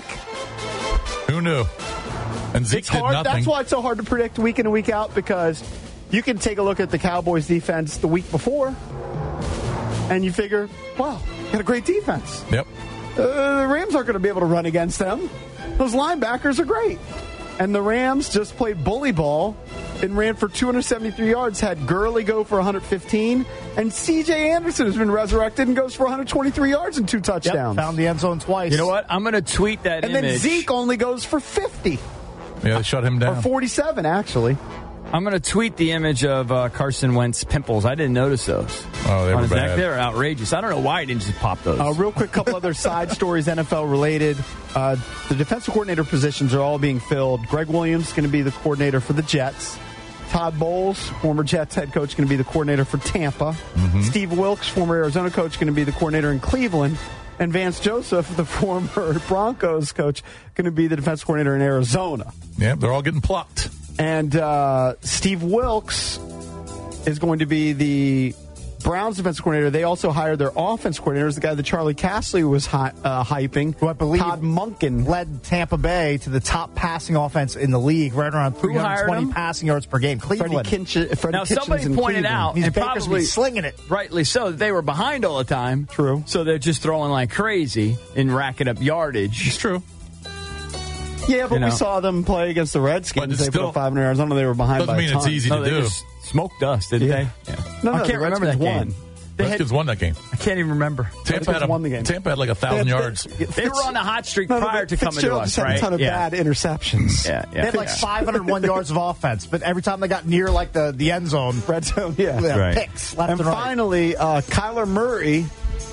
[SPEAKER 4] Who knew? And Zeke
[SPEAKER 2] It's
[SPEAKER 4] did
[SPEAKER 2] hard.
[SPEAKER 4] nothing.
[SPEAKER 2] That's why it's so hard to predict week in and week out, because you can take a look at the Cowboys defense the week before and you figure, wow, got a great defense.
[SPEAKER 4] Yep.
[SPEAKER 2] Uh, the Rams aren't going to be able to run against them. Those linebackers are great. And the Rams just played bully ball and ran for two hundred seventy-three yards, had Gurley go for one hundred fifteen, and C J Anderson has been resurrected and goes for one hundred twenty-three yards and two
[SPEAKER 6] Yep,
[SPEAKER 2] touchdowns.
[SPEAKER 6] found the end zone twice.
[SPEAKER 5] You know what? I'm going to tweet that
[SPEAKER 2] and
[SPEAKER 5] image.
[SPEAKER 2] then Zeke only goes for fifty,
[SPEAKER 4] Yeah, they shut him
[SPEAKER 2] or
[SPEAKER 4] down.
[SPEAKER 2] forty-seven, actually.
[SPEAKER 5] I'm going to tweet the image of uh, Carson Wentz pimples. I didn't notice those.
[SPEAKER 4] Oh, they
[SPEAKER 5] on
[SPEAKER 4] were
[SPEAKER 5] his neck.
[SPEAKER 4] bad.
[SPEAKER 5] They're outrageous. I don't know why he didn't just pop those.
[SPEAKER 2] Uh, real quick, couple other side stories, N F L related. Uh, the defensive coordinator positions are all being filled. Greg Williams is going to be the coordinator for the Jets. Todd Bowles, former Jets head coach, going to be the coordinator for Tampa.
[SPEAKER 4] Mm-hmm.
[SPEAKER 2] Steve Wilkes, former Arizona coach, going to be the coordinator in Cleveland. And Vance Joseph, the former Broncos coach, going to be the defensive coordinator in Arizona.
[SPEAKER 4] Yeah, they're all getting plucked.
[SPEAKER 2] And uh, Steve Wilkes is going to be the Browns defensive coordinator. They also hired their offense coordinator, the guy that Charlie Castley was hi- uh, hyping,
[SPEAKER 6] Who I believe
[SPEAKER 2] Todd Monken.
[SPEAKER 6] led Tampa Bay to the top passing offense in the league, right around three hundred twenty
[SPEAKER 5] hired him?
[SPEAKER 6] passing yards per game.
[SPEAKER 2] Freddie,
[SPEAKER 6] Cleveland.
[SPEAKER 2] Kinch- Freddie
[SPEAKER 5] now,
[SPEAKER 2] Kitchens
[SPEAKER 5] somebody
[SPEAKER 2] in
[SPEAKER 5] pointed
[SPEAKER 2] Cleveland.
[SPEAKER 5] out,
[SPEAKER 6] He's
[SPEAKER 5] and
[SPEAKER 6] Baker's
[SPEAKER 5] probably
[SPEAKER 6] been slinging it.
[SPEAKER 5] rightly so, that they were behind all the time.
[SPEAKER 2] True.
[SPEAKER 5] So they're just throwing like crazy and racking up yardage.
[SPEAKER 4] It's true.
[SPEAKER 2] Yeah, but
[SPEAKER 5] You know.
[SPEAKER 2] we saw them play against the
[SPEAKER 4] But
[SPEAKER 2] Redskins.
[SPEAKER 4] it's
[SPEAKER 2] They put
[SPEAKER 4] still-
[SPEAKER 2] up five hundred yards. I don't know they were behind
[SPEAKER 4] Doesn't
[SPEAKER 2] by
[SPEAKER 4] mean
[SPEAKER 2] a
[SPEAKER 4] it's
[SPEAKER 2] ton.
[SPEAKER 4] easy
[SPEAKER 5] No,
[SPEAKER 4] to
[SPEAKER 5] they
[SPEAKER 4] do.
[SPEAKER 5] just smoked us, didn't
[SPEAKER 2] Yeah.
[SPEAKER 5] they? Yeah.
[SPEAKER 2] No, no,
[SPEAKER 5] I can't
[SPEAKER 2] the
[SPEAKER 5] remember that
[SPEAKER 2] Redskins
[SPEAKER 5] game.
[SPEAKER 2] won.
[SPEAKER 5] They had,
[SPEAKER 4] Redskins won that game.
[SPEAKER 5] I can't even remember.
[SPEAKER 4] Tampa
[SPEAKER 2] Redskins
[SPEAKER 4] had, a,
[SPEAKER 2] won the game.
[SPEAKER 4] Tampa had like a thousand
[SPEAKER 2] They had-
[SPEAKER 4] yards.
[SPEAKER 5] They were on a hot streak
[SPEAKER 2] No, no,
[SPEAKER 5] prior
[SPEAKER 2] but
[SPEAKER 5] to coming to
[SPEAKER 2] Fitzgerald
[SPEAKER 5] us,
[SPEAKER 2] just had
[SPEAKER 5] right?
[SPEAKER 2] a ton of
[SPEAKER 5] yeah.
[SPEAKER 2] bad interceptions.
[SPEAKER 5] Yeah,
[SPEAKER 6] They
[SPEAKER 5] yeah.
[SPEAKER 6] had like
[SPEAKER 5] yeah.
[SPEAKER 6] five hundred one yards of offense, but every time they got near like the, the end zone,
[SPEAKER 2] Red zone, yeah.
[SPEAKER 6] yeah,
[SPEAKER 5] Right.
[SPEAKER 6] picks left
[SPEAKER 2] And
[SPEAKER 6] and, right.
[SPEAKER 2] finally, uh, Kyler Murray,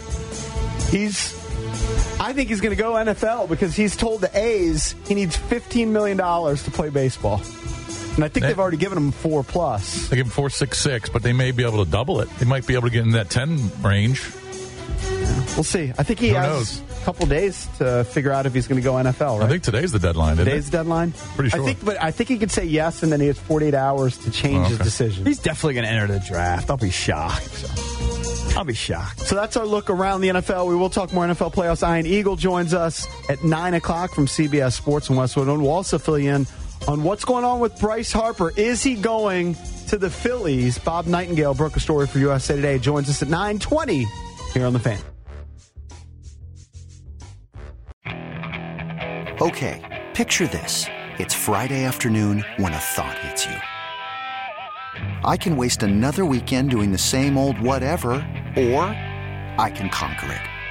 [SPEAKER 2] he's, I think he's going to go N F L because he's told the A's he needs fifteen million dollars to play baseball. And I think
[SPEAKER 4] They-
[SPEAKER 2] they've already given him four plus.
[SPEAKER 4] They give him four six six, but they may be able to double it. They might be able to get in that ten range.
[SPEAKER 2] We'll see. I think he
[SPEAKER 4] Who
[SPEAKER 2] has
[SPEAKER 4] knows?
[SPEAKER 2] a couple days to figure out if he's going to go N F L, right?
[SPEAKER 4] I think today's the deadline. Isn't
[SPEAKER 2] Today's
[SPEAKER 4] it?
[SPEAKER 2] the deadline.
[SPEAKER 4] Pretty sure.
[SPEAKER 2] I think, but I think he could say yes, and then he has forty-eight hours to change
[SPEAKER 4] Oh,
[SPEAKER 2] his
[SPEAKER 4] okay.
[SPEAKER 2] decision.
[SPEAKER 5] He's definitely going to enter the draft. I'll be shocked. I'll be shocked.
[SPEAKER 2] So that's our look around the N F L. We will talk more N F L playoffs. Ian Eagle joins us at nine o'clock from C B S Sports in Westwood. And we'll also fill you in on what's going on with Bryce Harper. Is he going to the Phillies? Bob Nightingale broke a story for U S A Today. Joins us at nine twenty here on The Fan.
[SPEAKER 14] Okay, picture this. It's Friday afternoon when a thought hits you. I can waste another weekend doing the same old whatever, or I can conquer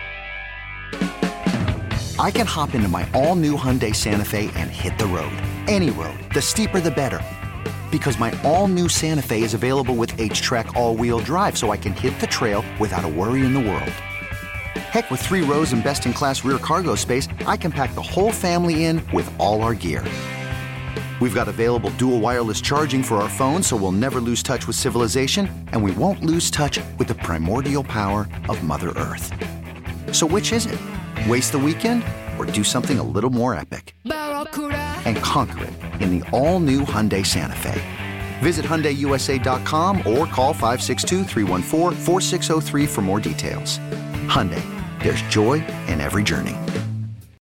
[SPEAKER 14] it. I can hop into my all-new Hyundai Santa Fe and hit the road. Any road. The steeper, the better. Because my all-new Santa Fe is available with H-Track all-wheel drive, so I can hit the trail without a worry in the world. Heck, with three rows and best-in-class rear cargo space, I can pack the whole family in with all our gear. We've got available dual wireless charging for our phones, so we'll never lose touch with civilization, and we won't lose touch with the primordial power of Mother Earth. So which is it? Waste the weekend or do something a little more epic? And conquer it in the all-new Hyundai Santa Fe. Visit Hyundai U S A dot com or call five six two, three one four, four six zero three for more details. Hyundai, there's joy in every journey.